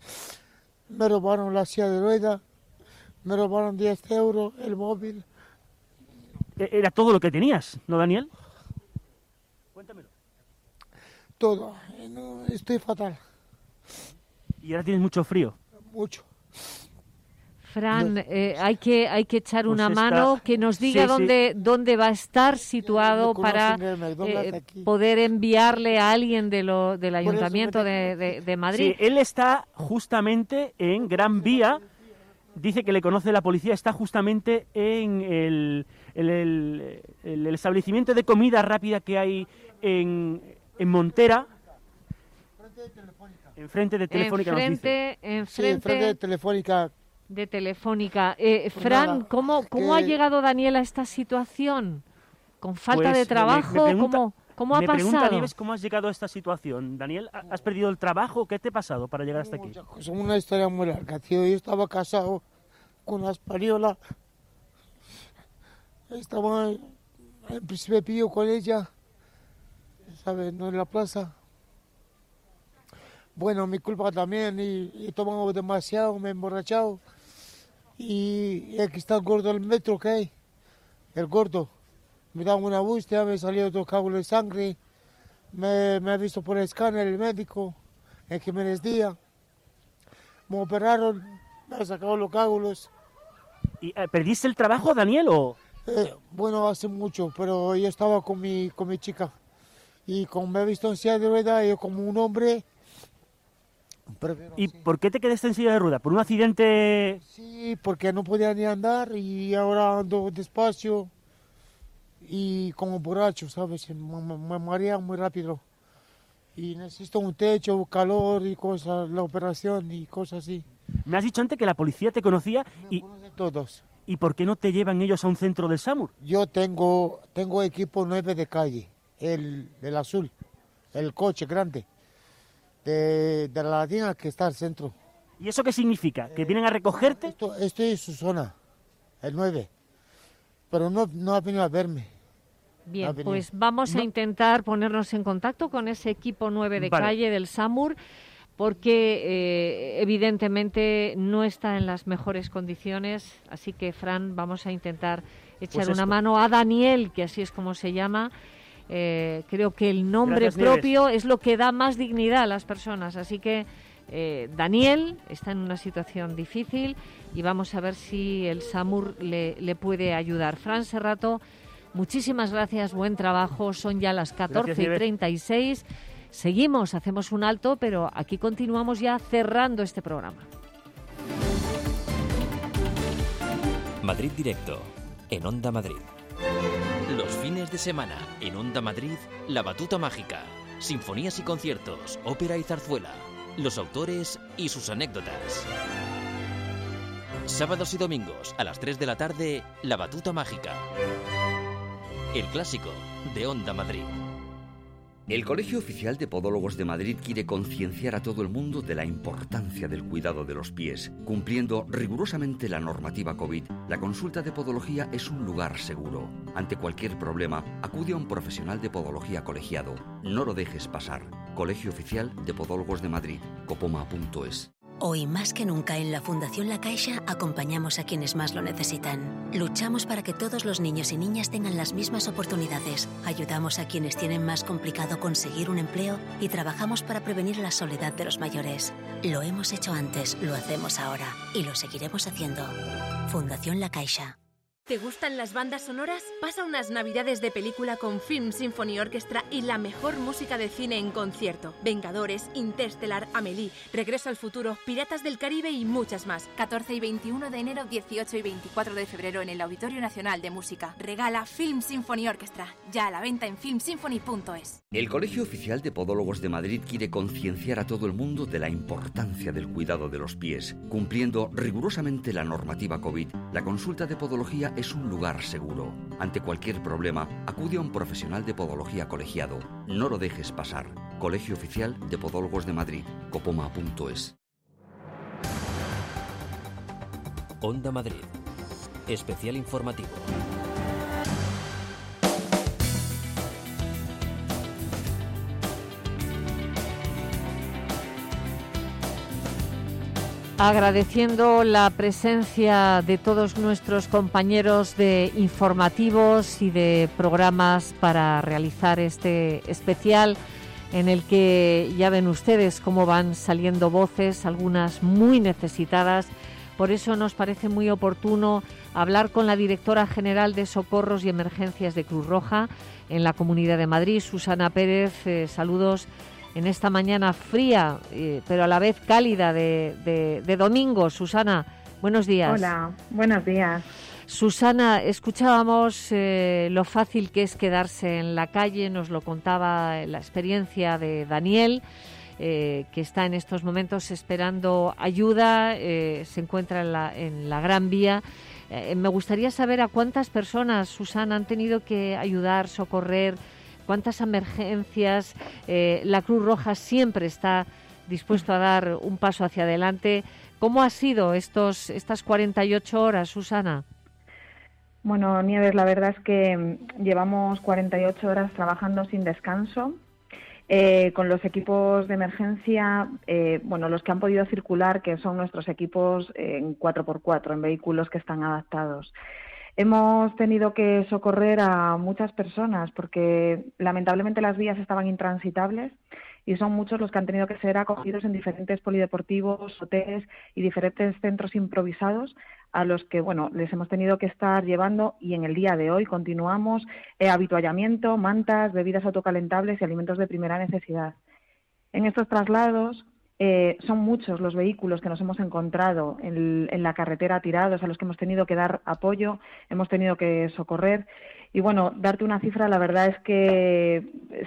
Me robaron la silla de rueda, me robaron diez euros, el móvil. Era todo lo que tenías, ¿no, Daniel? Cuéntamelo. Todo. No, estoy fatal. ¿Y ahora tienes mucho frío? Mucho. Fran, eh, hay que hay que echar Pues una esta- mano, que nos diga Sí, dónde dónde va a estar situado me para conocen en el McDonald's eh, aquí. poder enviarle a alguien de lo, del Ayuntamiento de, de- de Madrid. Sí, él está justamente en Gran Vía. Dice que le conoce la policía. Está justamente en el, el, el- el- el establecimiento de comida rápida que hay en, en Montera. Enfrente de Telefónica, nos dice. Enfrente, enfrente, Sí, enfrente de Telefónica. de Telefónica. Eh, Pues Fran, nada, ¿cómo, cómo que- ha llegado Daniel a esta situación? ¿Con falta Pues, de me- trabajo? me pregunta- ¿Cómo, cómo ha Me pregunta pasado? Nieves cómo has llegado a esta situación. Daniel, ¿has perdido el trabajo? ¿Qué te ha pasado para llegar hasta aquí? Es una historia muy larga, tío. Yo estaba casado con la española. Estaba en Príncipe Pío con ella, ¿sabes? No en la plaza. Bueno, mi culpa también. Y he tomado demasiado, me he emborrachado. Y, y aquí está el gordo del metro que hay. El gordo. Me da una búsqueda, me salió otro coágulo de sangre. Me, me ha visto por el escáner el médico, el que me les día. Me operaron, me han sacado los coágulos. ¿Y, eh, ¿Perdiste el trabajo, Daniel, o...? Eh, bueno, hace mucho, pero yo estaba con mi, con mi chica. Y como me he visto en silla de rueda, yo como un hombre... prefiero ¿Y así. por qué te quedaste en silla de rueda? ¿Por un accidente...? Sí, porque no podía ni andar y ahora ando despacio y como borracho, ¿sabes? Me, me, me marea muy rápido. Y necesito un techo, calor y cosas, la operación y cosas así. Me has dicho antes que la policía te conocía y... Todos. ¿Y por qué no te llevan ellos a un centro del SAMUR? Yo tengo, tengo equipo nueve de calle, el, el azul, el coche grande, de, de la Latina que está al centro. ¿Y eso qué significa? ¿Que vienen a recogerte? Esto, estoy en su zona, el nueve, pero no, no ha venido a verme. Bien, Ha venido. pues vamos a No. intentar ponernos en contacto con ese equipo nueve de Vale. calle del SAMUR, porque eh, evidentemente no está en las mejores condiciones. Así que, Fran, vamos a intentar echar Pues una esto. mano a Daniel, que así es como se llama. Eh, creo que el nombre Gracias, Nieves. propio es lo que da más dignidad a las personas. Así que eh, Daniel está en una situación difícil y vamos a ver si el SAMUR le, le puede ayudar. Fran Serrato, muchísimas gracias, buen trabajo. Son ya las catorce y Nieves. treinta y seis. Seguimos, hacemos un alto, pero aquí continuamos ya cerrando este programa. Madrid Directo, en Onda Madrid. Los fines de semana, en Onda Madrid, La Batuta Mágica. Sinfonías y conciertos, ópera y zarzuela. Los autores y sus anécdotas. Sábados y domingos, a las tres de la tarde, La Batuta Mágica. El clásico de Onda Madrid. El Colegio Oficial de Podólogos de Madrid quiere concienciar a todo el mundo de la importancia del cuidado de los pies. Cumpliendo rigurosamente la normativa COVID, la consulta de podología es un lugar seguro. Ante cualquier problema, acude a un profesional de podología colegiado. No lo dejes pasar. Colegio Oficial de Podólogos de Madrid, copoma punto es. Hoy más que nunca en la Fundación La Caixa acompañamos a quienes más lo necesitan. Luchamos para que todos los niños y niñas tengan las mismas oportunidades. Ayudamos a quienes tienen más complicado conseguir un empleo y trabajamos para prevenir la soledad de los mayores. Lo hemos hecho antes, lo hacemos ahora y lo seguiremos haciendo. Fundación La Caixa. ¿Te gustan las bandas sonoras? Pasa unas navidades de película con Film Symphony Orchestra y la mejor música de cine en concierto. Vengadores, Interstellar, Amélie, Regreso al Futuro, Piratas del Caribe y muchas más. catorce y veintiuno de enero, dieciocho y veinticuatro de febrero en el Auditorio Nacional de Música. Regala Film Symphony Orchestra. Ya a la venta en film symphony punto es. El Colegio Oficial de Podólogos de Madrid quiere concienciar a todo el mundo de la importancia del cuidado de los pies. Cumpliendo rigurosamente la normativa COVID, la consulta de podología es un lugar seguro. Ante cualquier problema, acude a un profesional de podología colegiado. No lo dejes pasar. Colegio Oficial de Podólogos de Madrid, copoma punto es. Onda Madrid. Especial informativo. Agradeciendo la presencia de todos nuestros compañeros de informativos y de programas para realizar este especial en el que ya ven ustedes cómo van saliendo voces, algunas muy necesitadas. Por eso nos parece muy oportuno hablar con la directora general de Socorros y Emergencias de Cruz Roja en la Comunidad de Madrid, Susana Pérez. Eh, saludos en esta mañana fría, eh, pero a la vez cálida de, de, de domingo. Susana, buenos días. Hola, buenos días. Susana, escuchábamos eh, lo fácil que es quedarse en la calle, nos lo contaba la experiencia de Daniel, eh, que está en estos momentos esperando ayuda, eh, se encuentra en la, en la Gran Vía. Eh, me gustaría saber a cuántas personas, Susana, han tenido que ayudar, socorrer, cuántas emergencias. Eh, la Cruz Roja siempre está dispuesto a dar un paso hacia adelante. ¿Cómo ha sido estos estas cuarenta y ocho horas, Susana? Bueno, Nieves, la verdad es que llevamos cuarenta y ocho horas trabajando sin descanso, eh, con los equipos de emergencia, eh, bueno, los que han podido circular, que son nuestros equipos en cuatro por cuatro, en vehículos que están adaptados. Hemos tenido que socorrer a muchas personas porque lamentablemente las vías estaban intransitables y son muchos los que han tenido que ser acogidos en diferentes polideportivos, hoteles y diferentes centros improvisados a los que, bueno, les hemos tenido que estar llevando, y en el día de hoy continuamos, eh, habituallamiento, mantas, bebidas autocalentables y alimentos de primera necesidad. En estos traslados eh, son muchos los vehículos que nos hemos encontrado en, en la carretera tirados, a los que hemos tenido que dar apoyo, hemos tenido que socorrer. Y bueno, darte una cifra, la verdad es que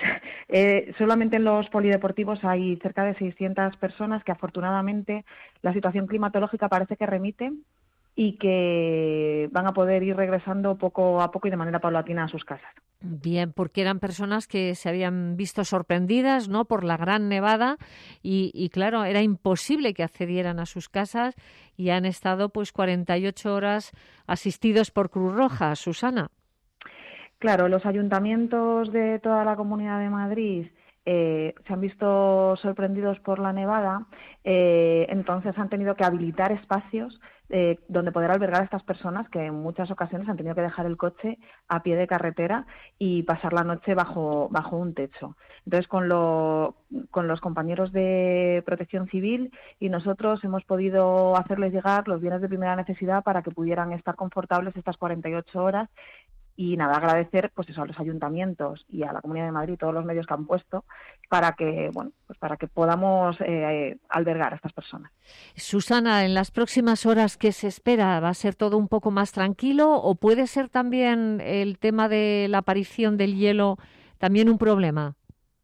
eh, solamente en los polideportivos hay cerca de seiscientas personas que afortunadamente la situación climatológica parece que remite y que van a poder ir regresando poco a poco y de manera paulatina a sus casas. Bien, porque eran personas que se habían visto sorprendidas, ¿no?, por la gran nevada y, y claro, era imposible que accedieran a sus casas y han estado pues cuarenta y ocho horas asistidos por Cruz Roja. Susana. Claro, los ayuntamientos de toda la Comunidad de Madrid eh, se han visto sorprendidos por la nevada, eh, entonces han tenido que habilitar espacios eh, donde poder albergar a estas personas que en muchas ocasiones han tenido que dejar el coche a pie de carretera y pasar la noche bajo, bajo un techo. Entonces, con, lo, con los compañeros de Protección Civil y nosotros hemos podido hacerles llegar los bienes de primera necesidad para que pudieran estar confortables estas cuarenta y ocho horas. Y nada, agradecer pues eso a los ayuntamientos y a la Comunidad de Madrid, todos los medios que han puesto para que, bueno, pues para que podamos eh, albergar a estas personas. Susana, en las próximas horas, ¿qué se espera? ¿Va a ser todo un poco más tranquilo o puede ser también el tema de la aparición del hielo también un problema?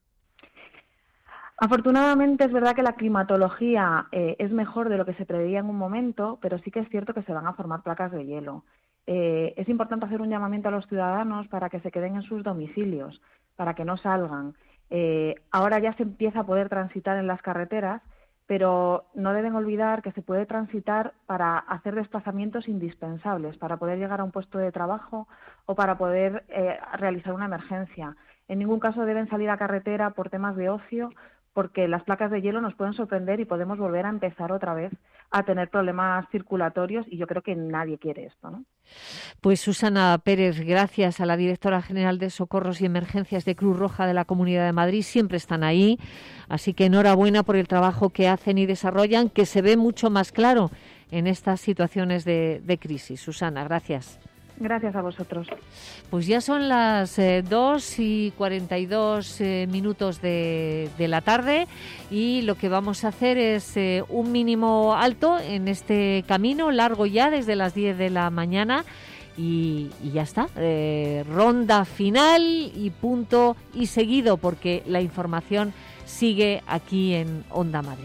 Afortunadamente es verdad que la climatología eh, es mejor de lo que se preveía en un momento, pero sí que es cierto que se van a formar placas de hielo. Eh, es importante hacer un llamamiento a los ciudadanos para que se queden en sus domicilios, para que no salgan. Eh, ahora ya se empieza a poder transitar en las carreteras, pero no deben olvidar que se puede transitar para hacer desplazamientos indispensables, para poder llegar a un puesto de trabajo o para poder eh, realizar una emergencia. En ningún caso deben salir a carretera por temas de ocio, porque las placas de hielo nos pueden sorprender y podemos volver a empezar otra vez a tener problemas circulatorios y yo creo que nadie quiere esto, ¿no? Pues Susana Pérez, gracias a la directora general de Socorros y Emergencias de Cruz Roja de la Comunidad de Madrid, siempre están ahí, así que enhorabuena por el trabajo que hacen y desarrollan, que se ve mucho más claro en estas situaciones de, de crisis. Susana, gracias. Gracias a vosotros. Pues ya son las eh, dos y cuarenta y dos eh, minutos de, de la tarde y lo que vamos a hacer es eh, un mínimo alto en este camino, largo ya desde las diez de la mañana y, y ya está. Eh, ronda final y punto y seguido porque la información sigue aquí en Onda Madrid.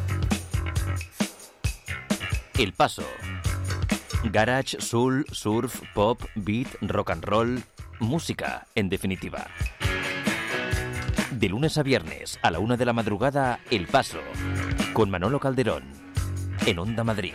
El Paso. Garage, soul, surf, pop, beat, rock and roll, música, en definitiva. De lunes a viernes, a la una de la madrugada, El Paso, con Manolo Calderón, en Onda Madrid.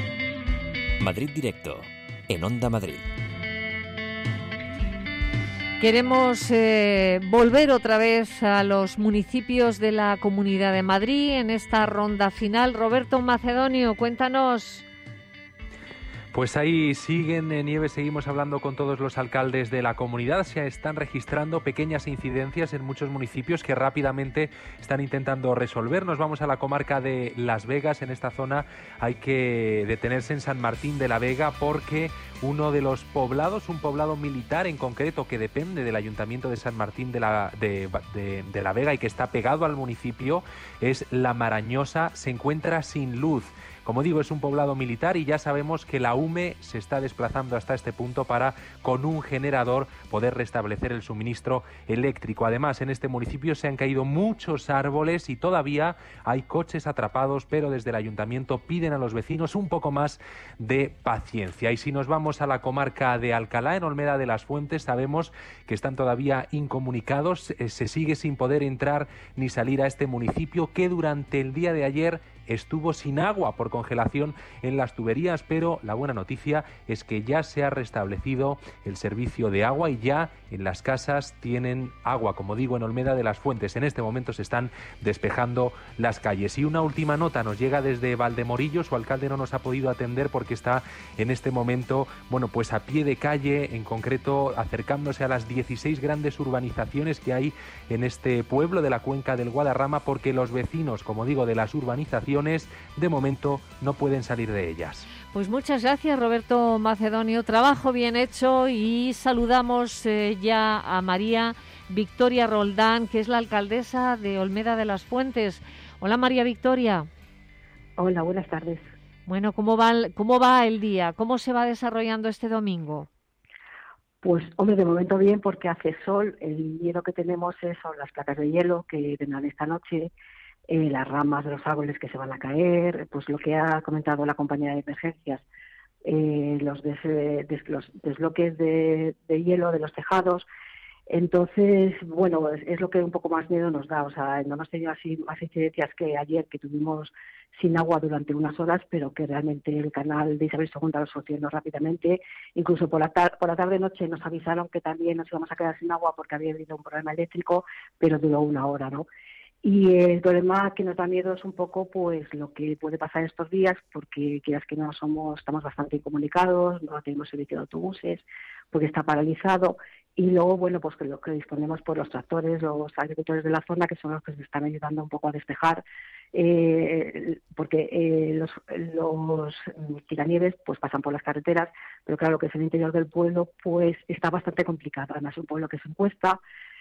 Madrid Directo, en Onda Madrid. Queremos eh, volver otra vez a los municipios de la Comunidad de Madrid en esta ronda final. Roberto Macedonio, cuéntanos. Pues ahí siguen, eh, Nieves, seguimos hablando con todos los alcaldes de la comunidad. Se están registrando pequeñas incidencias en muchos municipios que rápidamente están intentando resolver. Nos vamos a la comarca de Las Vegas. En esta zona hay que detenerse en San Martín de la Vega porque uno de los poblados, un poblado militar en concreto que depende del Ayuntamiento de San Martín de la, de, de, de la Vega y que está pegado al municipio, es La Marañosa, se encuentra sin luz. Como digo, es un poblado militar y ya sabemos que la U M E se está desplazando hasta este punto para, con un generador, poder restablecer el suministro eléctrico. Además, en este municipio se han caído muchos árboles y todavía hay coches atrapados, pero desde el ayuntamiento piden a los vecinos un poco más de paciencia. Y si nos vamos a la comarca de Alcalá, en Olmeda de las Fuentes, sabemos que están todavía incomunicados, se sigue sin poder entrar ni salir a este municipio que durante el día de ayer estuvo sin agua por congelación en las tuberías, pero la buena noticia es que ya se ha restablecido el servicio de agua y ya en las casas tienen agua, como digo, en Olmeda de las Fuentes. En este momento se están despejando las calles. Y una última nota nos llega desde Valdemorillo. Su alcalde no nos ha podido atender porque está en este momento, bueno, pues a pie de calle, en concreto acercándose a las dieciséis grandes urbanizaciones que hay en este pueblo de la cuenca del Guadarrama, porque los vecinos, como digo, de las urbanizaciones de momento no pueden salir de ellas. Pues muchas gracias, Roberto Macedonio. Trabajo bien hecho y saludamos eh, ya a María Victoria Roldán, que es la alcaldesa de Olmeda de las Fuentes. Hola, María Victoria. Hola, buenas tardes. Bueno, ¿cómo va, cómo va el día? ¿Cómo se va desarrollando este domingo? Pues, hombre, de momento bien, porque hace sol. El hielo que tenemos es, son las placas de hielo que vendrán esta noche. Eh, las ramas de los árboles que se van a caer, pues lo que ha comentado la compañía de emergencias, eh, los, des, des, los desbloques de, de hielo de los tejados. Entonces, bueno, es, es lo que un poco más miedo nos da. O sea, no hemos tenido así más incidencias que ayer, que tuvimos sin agua durante unas horas, pero que realmente el canal de Isabel segunda lo solucionó rápidamente. Incluso por la, tar- por la tarde-noche nos avisaron que también nos íbamos a quedar sin agua porque había habido un problema eléctrico, pero duró una hora, ¿no? Y el problema que nos da miedo es un poco pues lo que puede pasar estos días, porque quieras que no somos, estamos bastante incomunicados, no tenemos servicio de autobuses, porque está paralizado. Y luego, bueno, pues que lo que disponemos por los tractores, los agricultores de la zona, que son los que nos están ayudando un poco a despejar, eh, porque eh, los, los tiranieves pues pasan por las carreteras, pero claro, lo que es el interior del pueblo pues está bastante complicado. Además, es un pueblo que se encuesta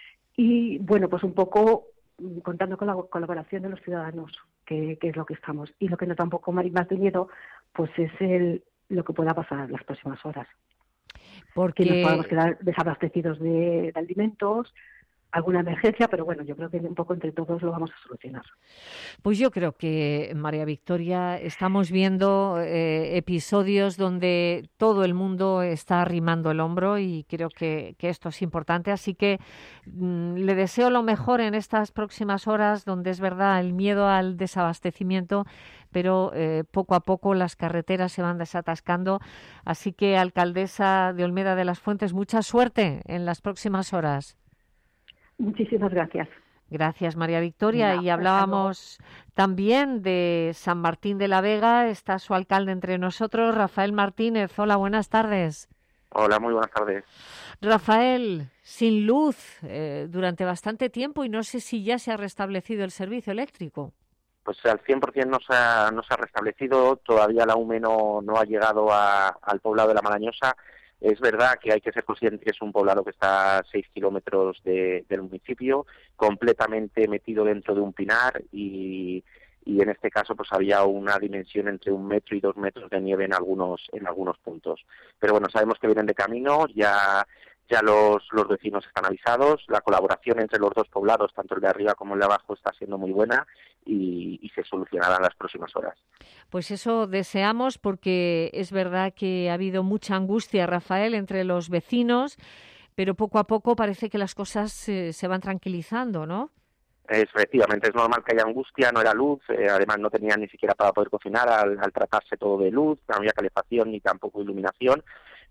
y, bueno, pues un poco contando con la colaboración de los ciudadanos, que, que es lo que estamos. Y lo que nos da un poco más de miedo, pues es el lo que pueda pasar en las próximas horas. Porque que nos podamos quedar desabastecidos de, de alimentos, alguna emergencia, pero bueno, yo creo que un poco entre todos lo vamos a solucionar. Pues yo creo que, María Victoria, estamos viendo eh, episodios donde todo el mundo está arrimando el hombro y creo que, que esto es importante, así que mmm, le deseo lo mejor en estas próximas horas, donde es verdad el miedo al desabastecimiento, pero eh, poco a poco las carreteras se van desatascando, así que, alcaldesa de Olmeda de las Fuentes, mucha suerte en las próximas horas. Muchísimas gracias. Gracias, María Victoria. No, y hablábamos también de San Martín de la Vega. Está su alcalde entre nosotros, Rafael Martínez. Hola, buenas tardes. Hola, muy buenas tardes. Rafael, sin luz eh, durante bastante tiempo y no sé si ya se ha restablecido el servicio eléctrico. Pues al cien por ciento no se ha, no se ha restablecido. Todavía la U M E no, no ha llegado a, al poblado de La Marañosa. Es verdad que hay que ser consciente que es un poblado que está a seis kilómetros de, del municipio, completamente metido dentro de un pinar y, y en este caso pues había una dimensión entre un metro y dos metros de nieve en algunos en algunos puntos. Pero bueno, sabemos que vienen de camino, ya ya los, los vecinos están avisados, la colaboración entre los dos poblados, tanto el de arriba como el de abajo, está siendo muy buena y, y se solucionará en las próximas horas. Pues eso deseamos, porque es verdad que ha habido mucha angustia, Rafael, entre los vecinos, pero poco a poco parece que las cosas eh, se van tranquilizando, ¿no? Efectivamente, es normal que haya angustia, no era luz, eh, además no tenían ni siquiera para poder cocinar al, al tratarse todo de luz, no había calefacción ni tampoco iluminación.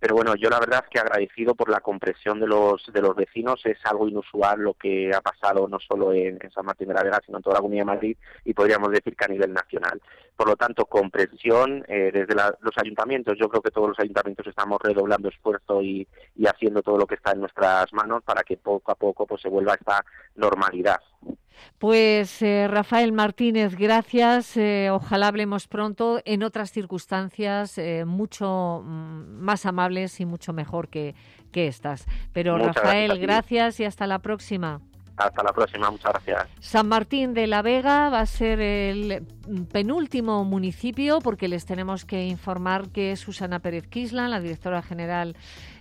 pero bueno, yo la verdad es que agradecido por la comprensión de los de los vecinos. Es algo inusual lo que ha pasado no solo en, en San Martín de la Vega, sino en toda la Comunidad de Madrid, y podríamos decir que a nivel nacional. Por lo tanto, comprensión eh, desde la, los ayuntamientos. Yo creo que todos los ayuntamientos estamos redoblando esfuerzo y, y haciendo todo lo que está en nuestras manos para que poco a poco pues se vuelva a esta normalidad. Pues eh, Rafael Martínez, gracias. Eh, ojalá hablemos pronto en otras circunstancias eh, mucho mm, más amables y mucho mejor que, que estas. Pero Muchas Rafael, gracias, gracias y hasta la próxima. Hasta la próxima, muchas gracias. San Martín de la Vega va a ser el penúltimo municipio, porque les tenemos que informar que Susana Pérez Quislan, la directora general,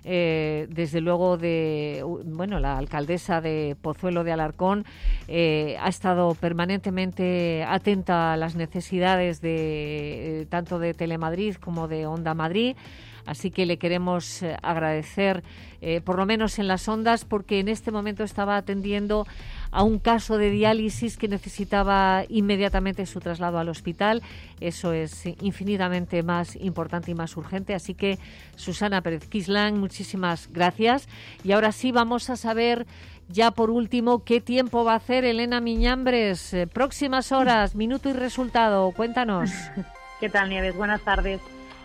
eh, desde luego de, bueno, la alcaldesa de Pozuelo de Alarcón, eh, ha estado permanentemente atenta a las necesidades de eh, tanto de Telemadrid como de Onda Madrid. Así que le queremos eh, agradecer, eh, por lo menos en las ondas, porque en este momento estaba atendiendo a un caso de diálisis que necesitaba inmediatamente su traslado al hospital. Eso es infinitamente más importante y más urgente. Así que, Susana Pérez Quislan, muchísimas gracias. Y ahora sí vamos a saber, ya por último, qué tiempo va a hacer Elena Miñambres. Eh, próximas horas, minuto y resultado. Cuéntanos. ¿Qué tal, Nieves? Buenas tardes.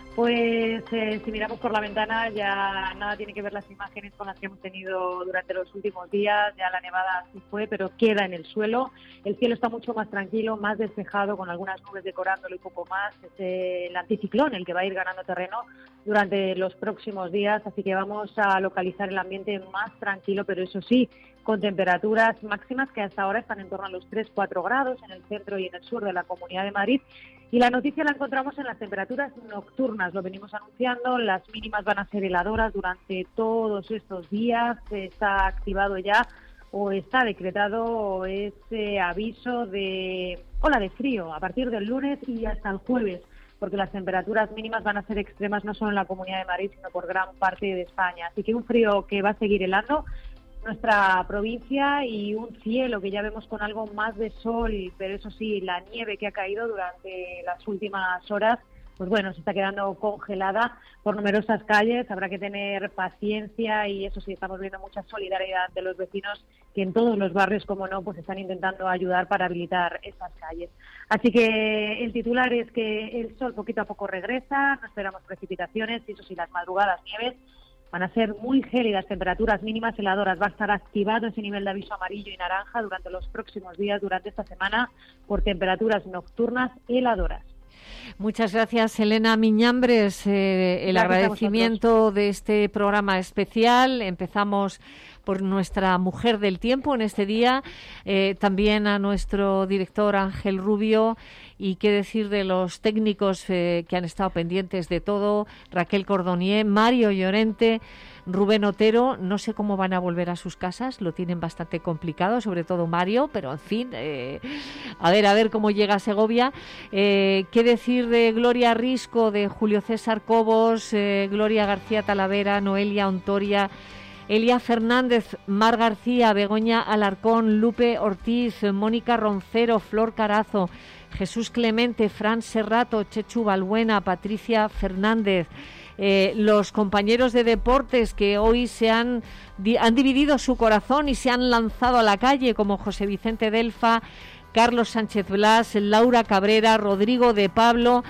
Pues eh, si miramos por la ventana ya nada tiene que ver las imágenes con las que hemos tenido durante los últimos días. Ya la nevada se fue, pero queda en el suelo. El cielo está mucho más tranquilo, más despejado, con algunas nubes decorándolo y poco más. Es el anticiclón el que va a ir ganando terreno durante los próximos días, así que vamos a localizar el ambiente más tranquilo, pero eso sí, con temperaturas máximas que hasta ahora están en torno a los tres cuatro grados en el centro y en el sur de la Comunidad de Madrid. Y la noticia la encontramos en las temperaturas nocturnas, lo venimos anunciando, las mínimas van a ser heladoras durante todos estos días. Está activado ya o está decretado ese aviso de ola de frío a partir del lunes y hasta el jueves, porque las temperaturas mínimas van a ser extremas no solo en la Comunidad de Madrid, sino por gran parte de España. Así que un frío que va a seguir helando nuestra provincia y un cielo que ya vemos con algo más de sol, pero eso sí, la nieve que ha caído durante las últimas horas, pues bueno, se está quedando congelada por numerosas calles. Habrá que tener paciencia y eso sí, estamos viendo mucha solidaridad de los vecinos que en todos los barrios, como no, pues están intentando ayudar para habilitar esas calles. Así que el titular es que el sol poquito a poco regresa, no esperamos precipitaciones y eso sí, las madrugadas nieves van a ser muy gélidas, temperaturas mínimas heladoras. Va a estar activado ese nivel de aviso amarillo y naranja durante los próximos días, durante esta semana, por temperaturas nocturnas heladoras. Muchas gracias, Elena Miñambres. Eh, el gracias agradecimiento de este programa especial. Empezamos por nuestra mujer del tiempo en este día, eh, también a nuestro director Ángel Rubio. Y qué decir de los técnicos eh, que han estado pendientes de todo, Raquel Cordonier, Mario Llorente, Rubén Otero. No sé cómo van a volver a sus casas, lo tienen bastante complicado, sobre todo Mario, pero en fin, eh, a ver, a ver cómo llega a Segovia. Eh, qué decir de Gloria Risco, de Julio César Cobos, eh, Gloria García Talavera, Noelia Ontoria, Elia Fernández, Mar García, Begoña Alarcón, Lupe Ortiz, Mónica Roncero, Flor Carazo, Jesús Clemente, Fran Serrato, Chechu Balbuena, Patricia Fernández, eh, los compañeros de deportes que hoy se han, di, han dividido su corazón y se han lanzado a la calle, como José Vicente Delfa, Carlos Sánchez Blas, Laura Cabrera, Rodrigo de Pablo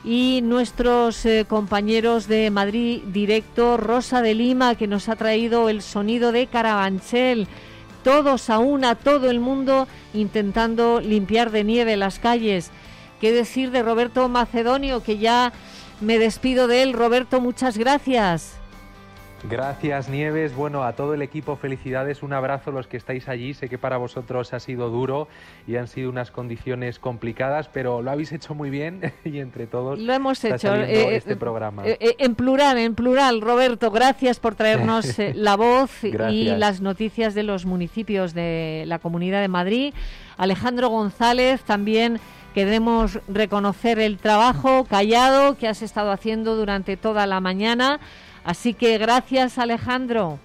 y nuestros eh, compañeros de Madrid Directo, Rosa de Lima, que nos ha traído el sonido de Carabanchel. Todos a una, todo el mundo intentando limpiar de nieve las calles. ¿Qué decir de Roberto Macedonio, que ya me despido de él? Roberto, muchas gracias. Gracias, Nieves. Bueno, a todo el equipo, felicidades, un abrazo los que estáis allí. Sé que para vosotros ha sido duro y han sido unas condiciones complicadas, pero lo habéis hecho muy bien y entre todos lo hemos está hecho eh, eh, este programa. Eh, en plural, en plural, Roberto, gracias por traernos eh, la voz y las noticias de los municipios de la Comunidad de Madrid. Alejandro González, también queremos reconocer el trabajo callado que has estado haciendo durante toda la mañana. Así que gracias, Alejandro.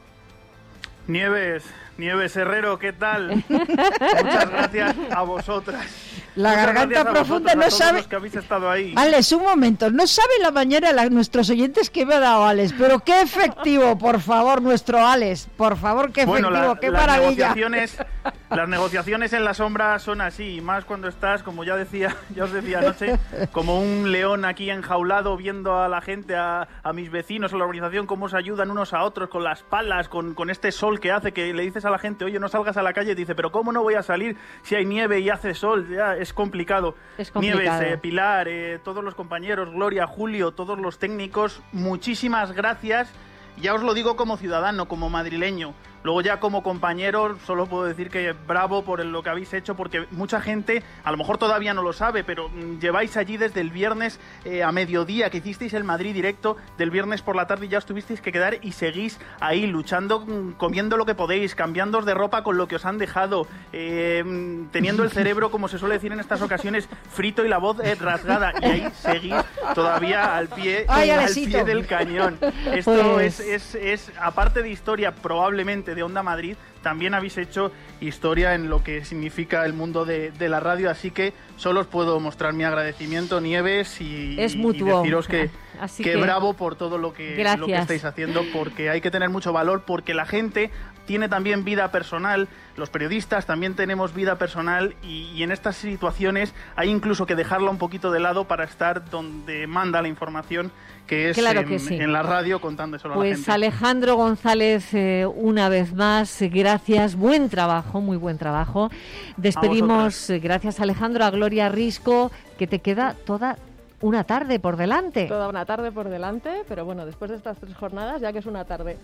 Nieves, Nieves Herrero, ¿qué tal? Muchas gracias a vosotras. La Muchas garganta profunda no sabe... Los que habéis estado ahí. Alex, un momento, no sabe la mañana la, nuestros oyentes que me ha dado Alex, pero qué efectivo, por favor, nuestro Alex, por favor, qué efectivo, bueno, la, qué las maravilla. Negociaciones, las negociaciones en la sombra son así, y más cuando estás, como ya decía, ya os decía anoche, como un león aquí enjaulado viendo a la gente, a, a mis vecinos, a la organización, cómo se ayudan unos a otros con las palas, con, con este sol que hace, que le dices a la gente, oye, no salgas a la calle, y dice, pero ¿cómo no voy a salir si hay nieve y hace sol? Ya es complicado. Es complicado. Nieves, eh, Pilar, eh, todos los compañeros, Gloria, Julio, todos los técnicos, muchísimas gracias. Ya os lo digo como ciudadano, como madrileño. Luego ya como compañero solo puedo decir que bravo por lo que habéis hecho, porque mucha gente a lo mejor todavía no lo sabe, pero mmm, lleváis allí desde el viernes eh, a mediodía, que hicisteis el Madrid directo, del viernes por la tarde y ya os tuvisteis que quedar y seguís ahí luchando, mmm, comiendo lo que podéis, cambiándoos de ropa con lo que os han dejado, eh, mmm, teniendo el cerebro, como se suele decir en estas ocasiones, frito y la voz eh, rasgada, y ahí seguís todavía al pie, Ay, al Alexito. pie del cañón. Esto Pues... es, es, es, aparte de historia probablemente de Onda Madrid, también habéis hecho historia en lo que significa el mundo de, de la radio, así que solo os puedo mostrar mi agradecimiento, Nieves, y, es y mutuo. deciros que, Así que, que bravo por todo lo que, lo que estáis haciendo, porque hay que tener mucho valor, porque la gente tiene también vida personal, los periodistas también tenemos vida personal, y, y en estas situaciones hay incluso que dejarla un poquito de lado para estar donde manda la información, que es claro en, que sí. en la radio, contándoselo pues a la gente. Alejandro González, eh, una vez más, gracias, buen trabajo, muy buen trabajo. Despedimos, eh, gracias Alejandro, a Gloria Risco, que te queda toda una tarde por delante. Toda una tarde por delante, pero bueno, después de estas tres jornadas, ya que es una tarde.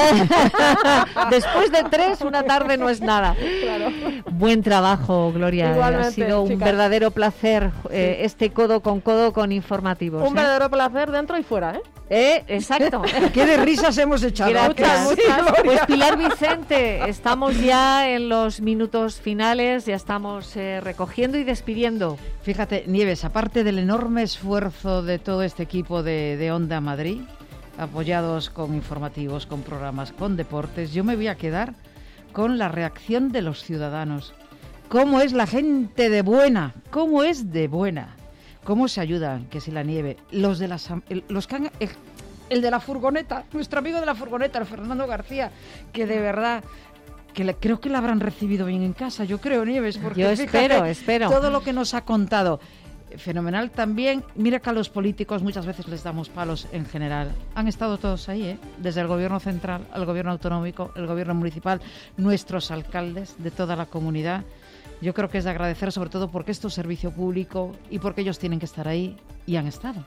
Después de tres, una tarde no es nada. Claro. Buen trabajo, Gloria. Igualmente, ha sido un chicas. verdadero placer eh, Sí. este codo con codo con informativos. Un ¿eh? verdadero placer dentro y fuera, ¿eh? Eh, exacto. Qué de risas hemos echado. Gracias. Sí, Gloria. Pues Pilar Vicente, estamos ya en los minutos finales, ya estamos eh, recogiendo y despidiendo. Fíjate, Nieves, aparte del enorme esfuerzo de todo este equipo de, de Onda Madrid, apoyados con informativos, con programas, con deportes, yo me voy a quedar con la reacción de los ciudadanos. ¿Cómo es la gente de buena? ¿Cómo es de buena? ¿Cómo se ayudan? Que si la nieve. Los de las, los que han, el, el de la furgoneta, nuestro amigo de la furgoneta, el Fernando García, que de verdad... que le, creo que la habrán recibido bien en casa, yo creo, Nieves, porque yo fíjate, espero, espero. todo lo que nos ha contado, fenomenal también. Mira que a los políticos muchas veces les damos palos en general. Han estado todos ahí, ¿eh? Desde el gobierno central al gobierno autonómico, el gobierno municipal, nuestros alcaldes de toda la comunidad. Yo creo que es de agradecer, sobre todo porque esto es servicio público y porque ellos tienen que estar ahí y han estado.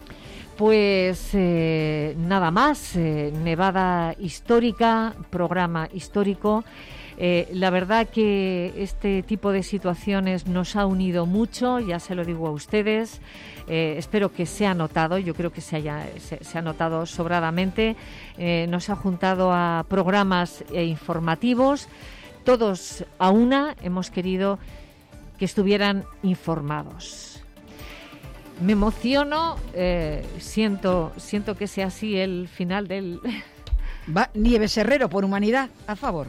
Pues eh, nada más, eh, Nevada histórica, programa histórico. Eh, la verdad que este tipo de situaciones nos ha unido mucho, ya se lo digo a ustedes. Eh, espero que se ha notado, yo creo que se, haya, se, se ha notado sobradamente. Eh, nos ha juntado a programas eh, informativos. Todos a una hemos querido que estuvieran informados. Me emociono, eh, siento, siento que sea así el final del... Va, Nieves Herrero, por humanidad, a favor.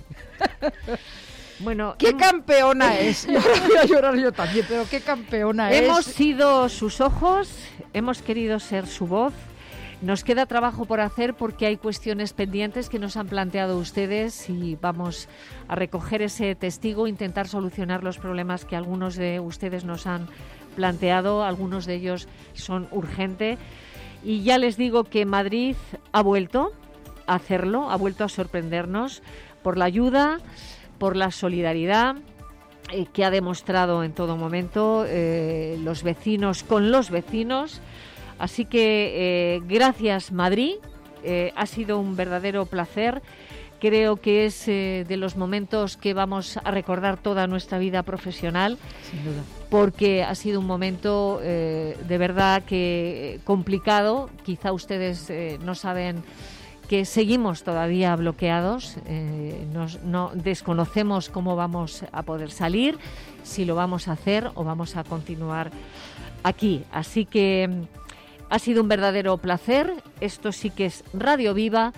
Bueno, ¡qué hem... campeona es! Yo ahora voy a llorar yo también, pero qué campeona hemos es. Hemos sido sus ojos, hemos querido ser su voz. Nos queda trabajo por hacer porque hay cuestiones pendientes que nos han planteado ustedes y vamos a recoger ese testigo, intentar solucionar los problemas que algunos de ustedes nos han planteado, algunos de ellos son urgentes. Y ya les digo que Madrid ha vuelto a hacerlo, ha vuelto a sorprendernos por la ayuda, por la solidaridad eh, que ha demostrado en todo momento eh, los vecinos con los vecinos. Así que eh, gracias Madrid, eh, ha sido un verdadero placer. Creo que es eh, de los momentos que vamos a recordar toda nuestra vida profesional. Sin duda. Porque ha sido un momento eh, de verdad que complicado. Quizá ustedes eh, no saben que seguimos todavía bloqueados, eh, nos, no desconocemos cómo vamos a poder salir, si lo vamos a hacer o vamos a continuar aquí. Así que ha sido un verdadero placer. Esto sí que es Radio Viva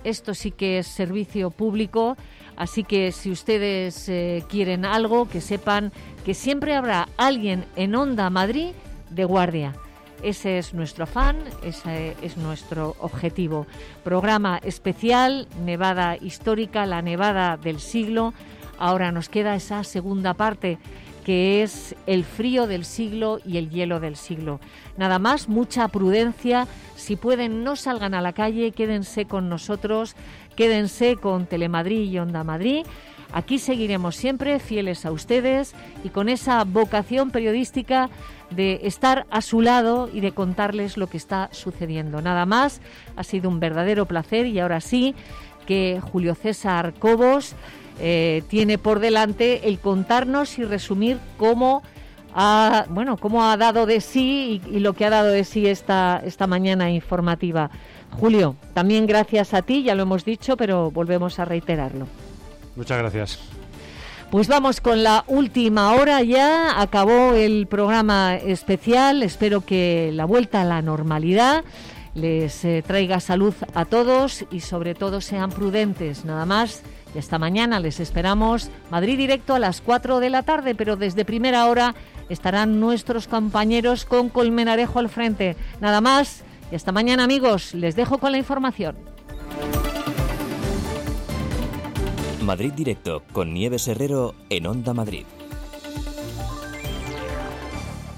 esto sí que es servicio público, así que si ustedes eh, quieren algo, que sepan que siempre habrá alguien en Onda Madrid de guardia. Ese es nuestro afán, ese es nuestro objetivo. Programa especial, nevada histórica, la nevada del siglo. Ahora nos queda esa segunda parte, que es el frío del siglo y el hielo del siglo. Nada más, mucha prudencia. Si pueden, no salgan a la calle, quédense con nosotros, quédense con Telemadrid y Onda Madrid. Aquí seguiremos siempre fieles a ustedes y con esa vocación periodística de estar a su lado y de contarles lo que está sucediendo. Nada más, ha sido un verdadero placer y ahora sí que Julio César Cobos eh, tiene por delante el contarnos y resumir cómo ha, bueno, cómo ha dado de sí y, y lo que ha dado de sí esta, esta mañana informativa. Julio, también gracias a ti, ya lo hemos dicho, pero volvemos a reiterarlo. Muchas gracias. Pues vamos con la última hora ya, acabó el programa especial, espero que la vuelta a la normalidad les eh, traiga salud a todos y sobre todo sean prudentes, nada más, y hasta mañana les esperamos, Madrid Directo a las cuatro de la tarde, pero desde primera hora estarán nuestros compañeros con Colmenarejo al frente, nada más, y hasta mañana amigos, les dejo con la información. Madrid Directo con Nieves Herrero en Onda Madrid.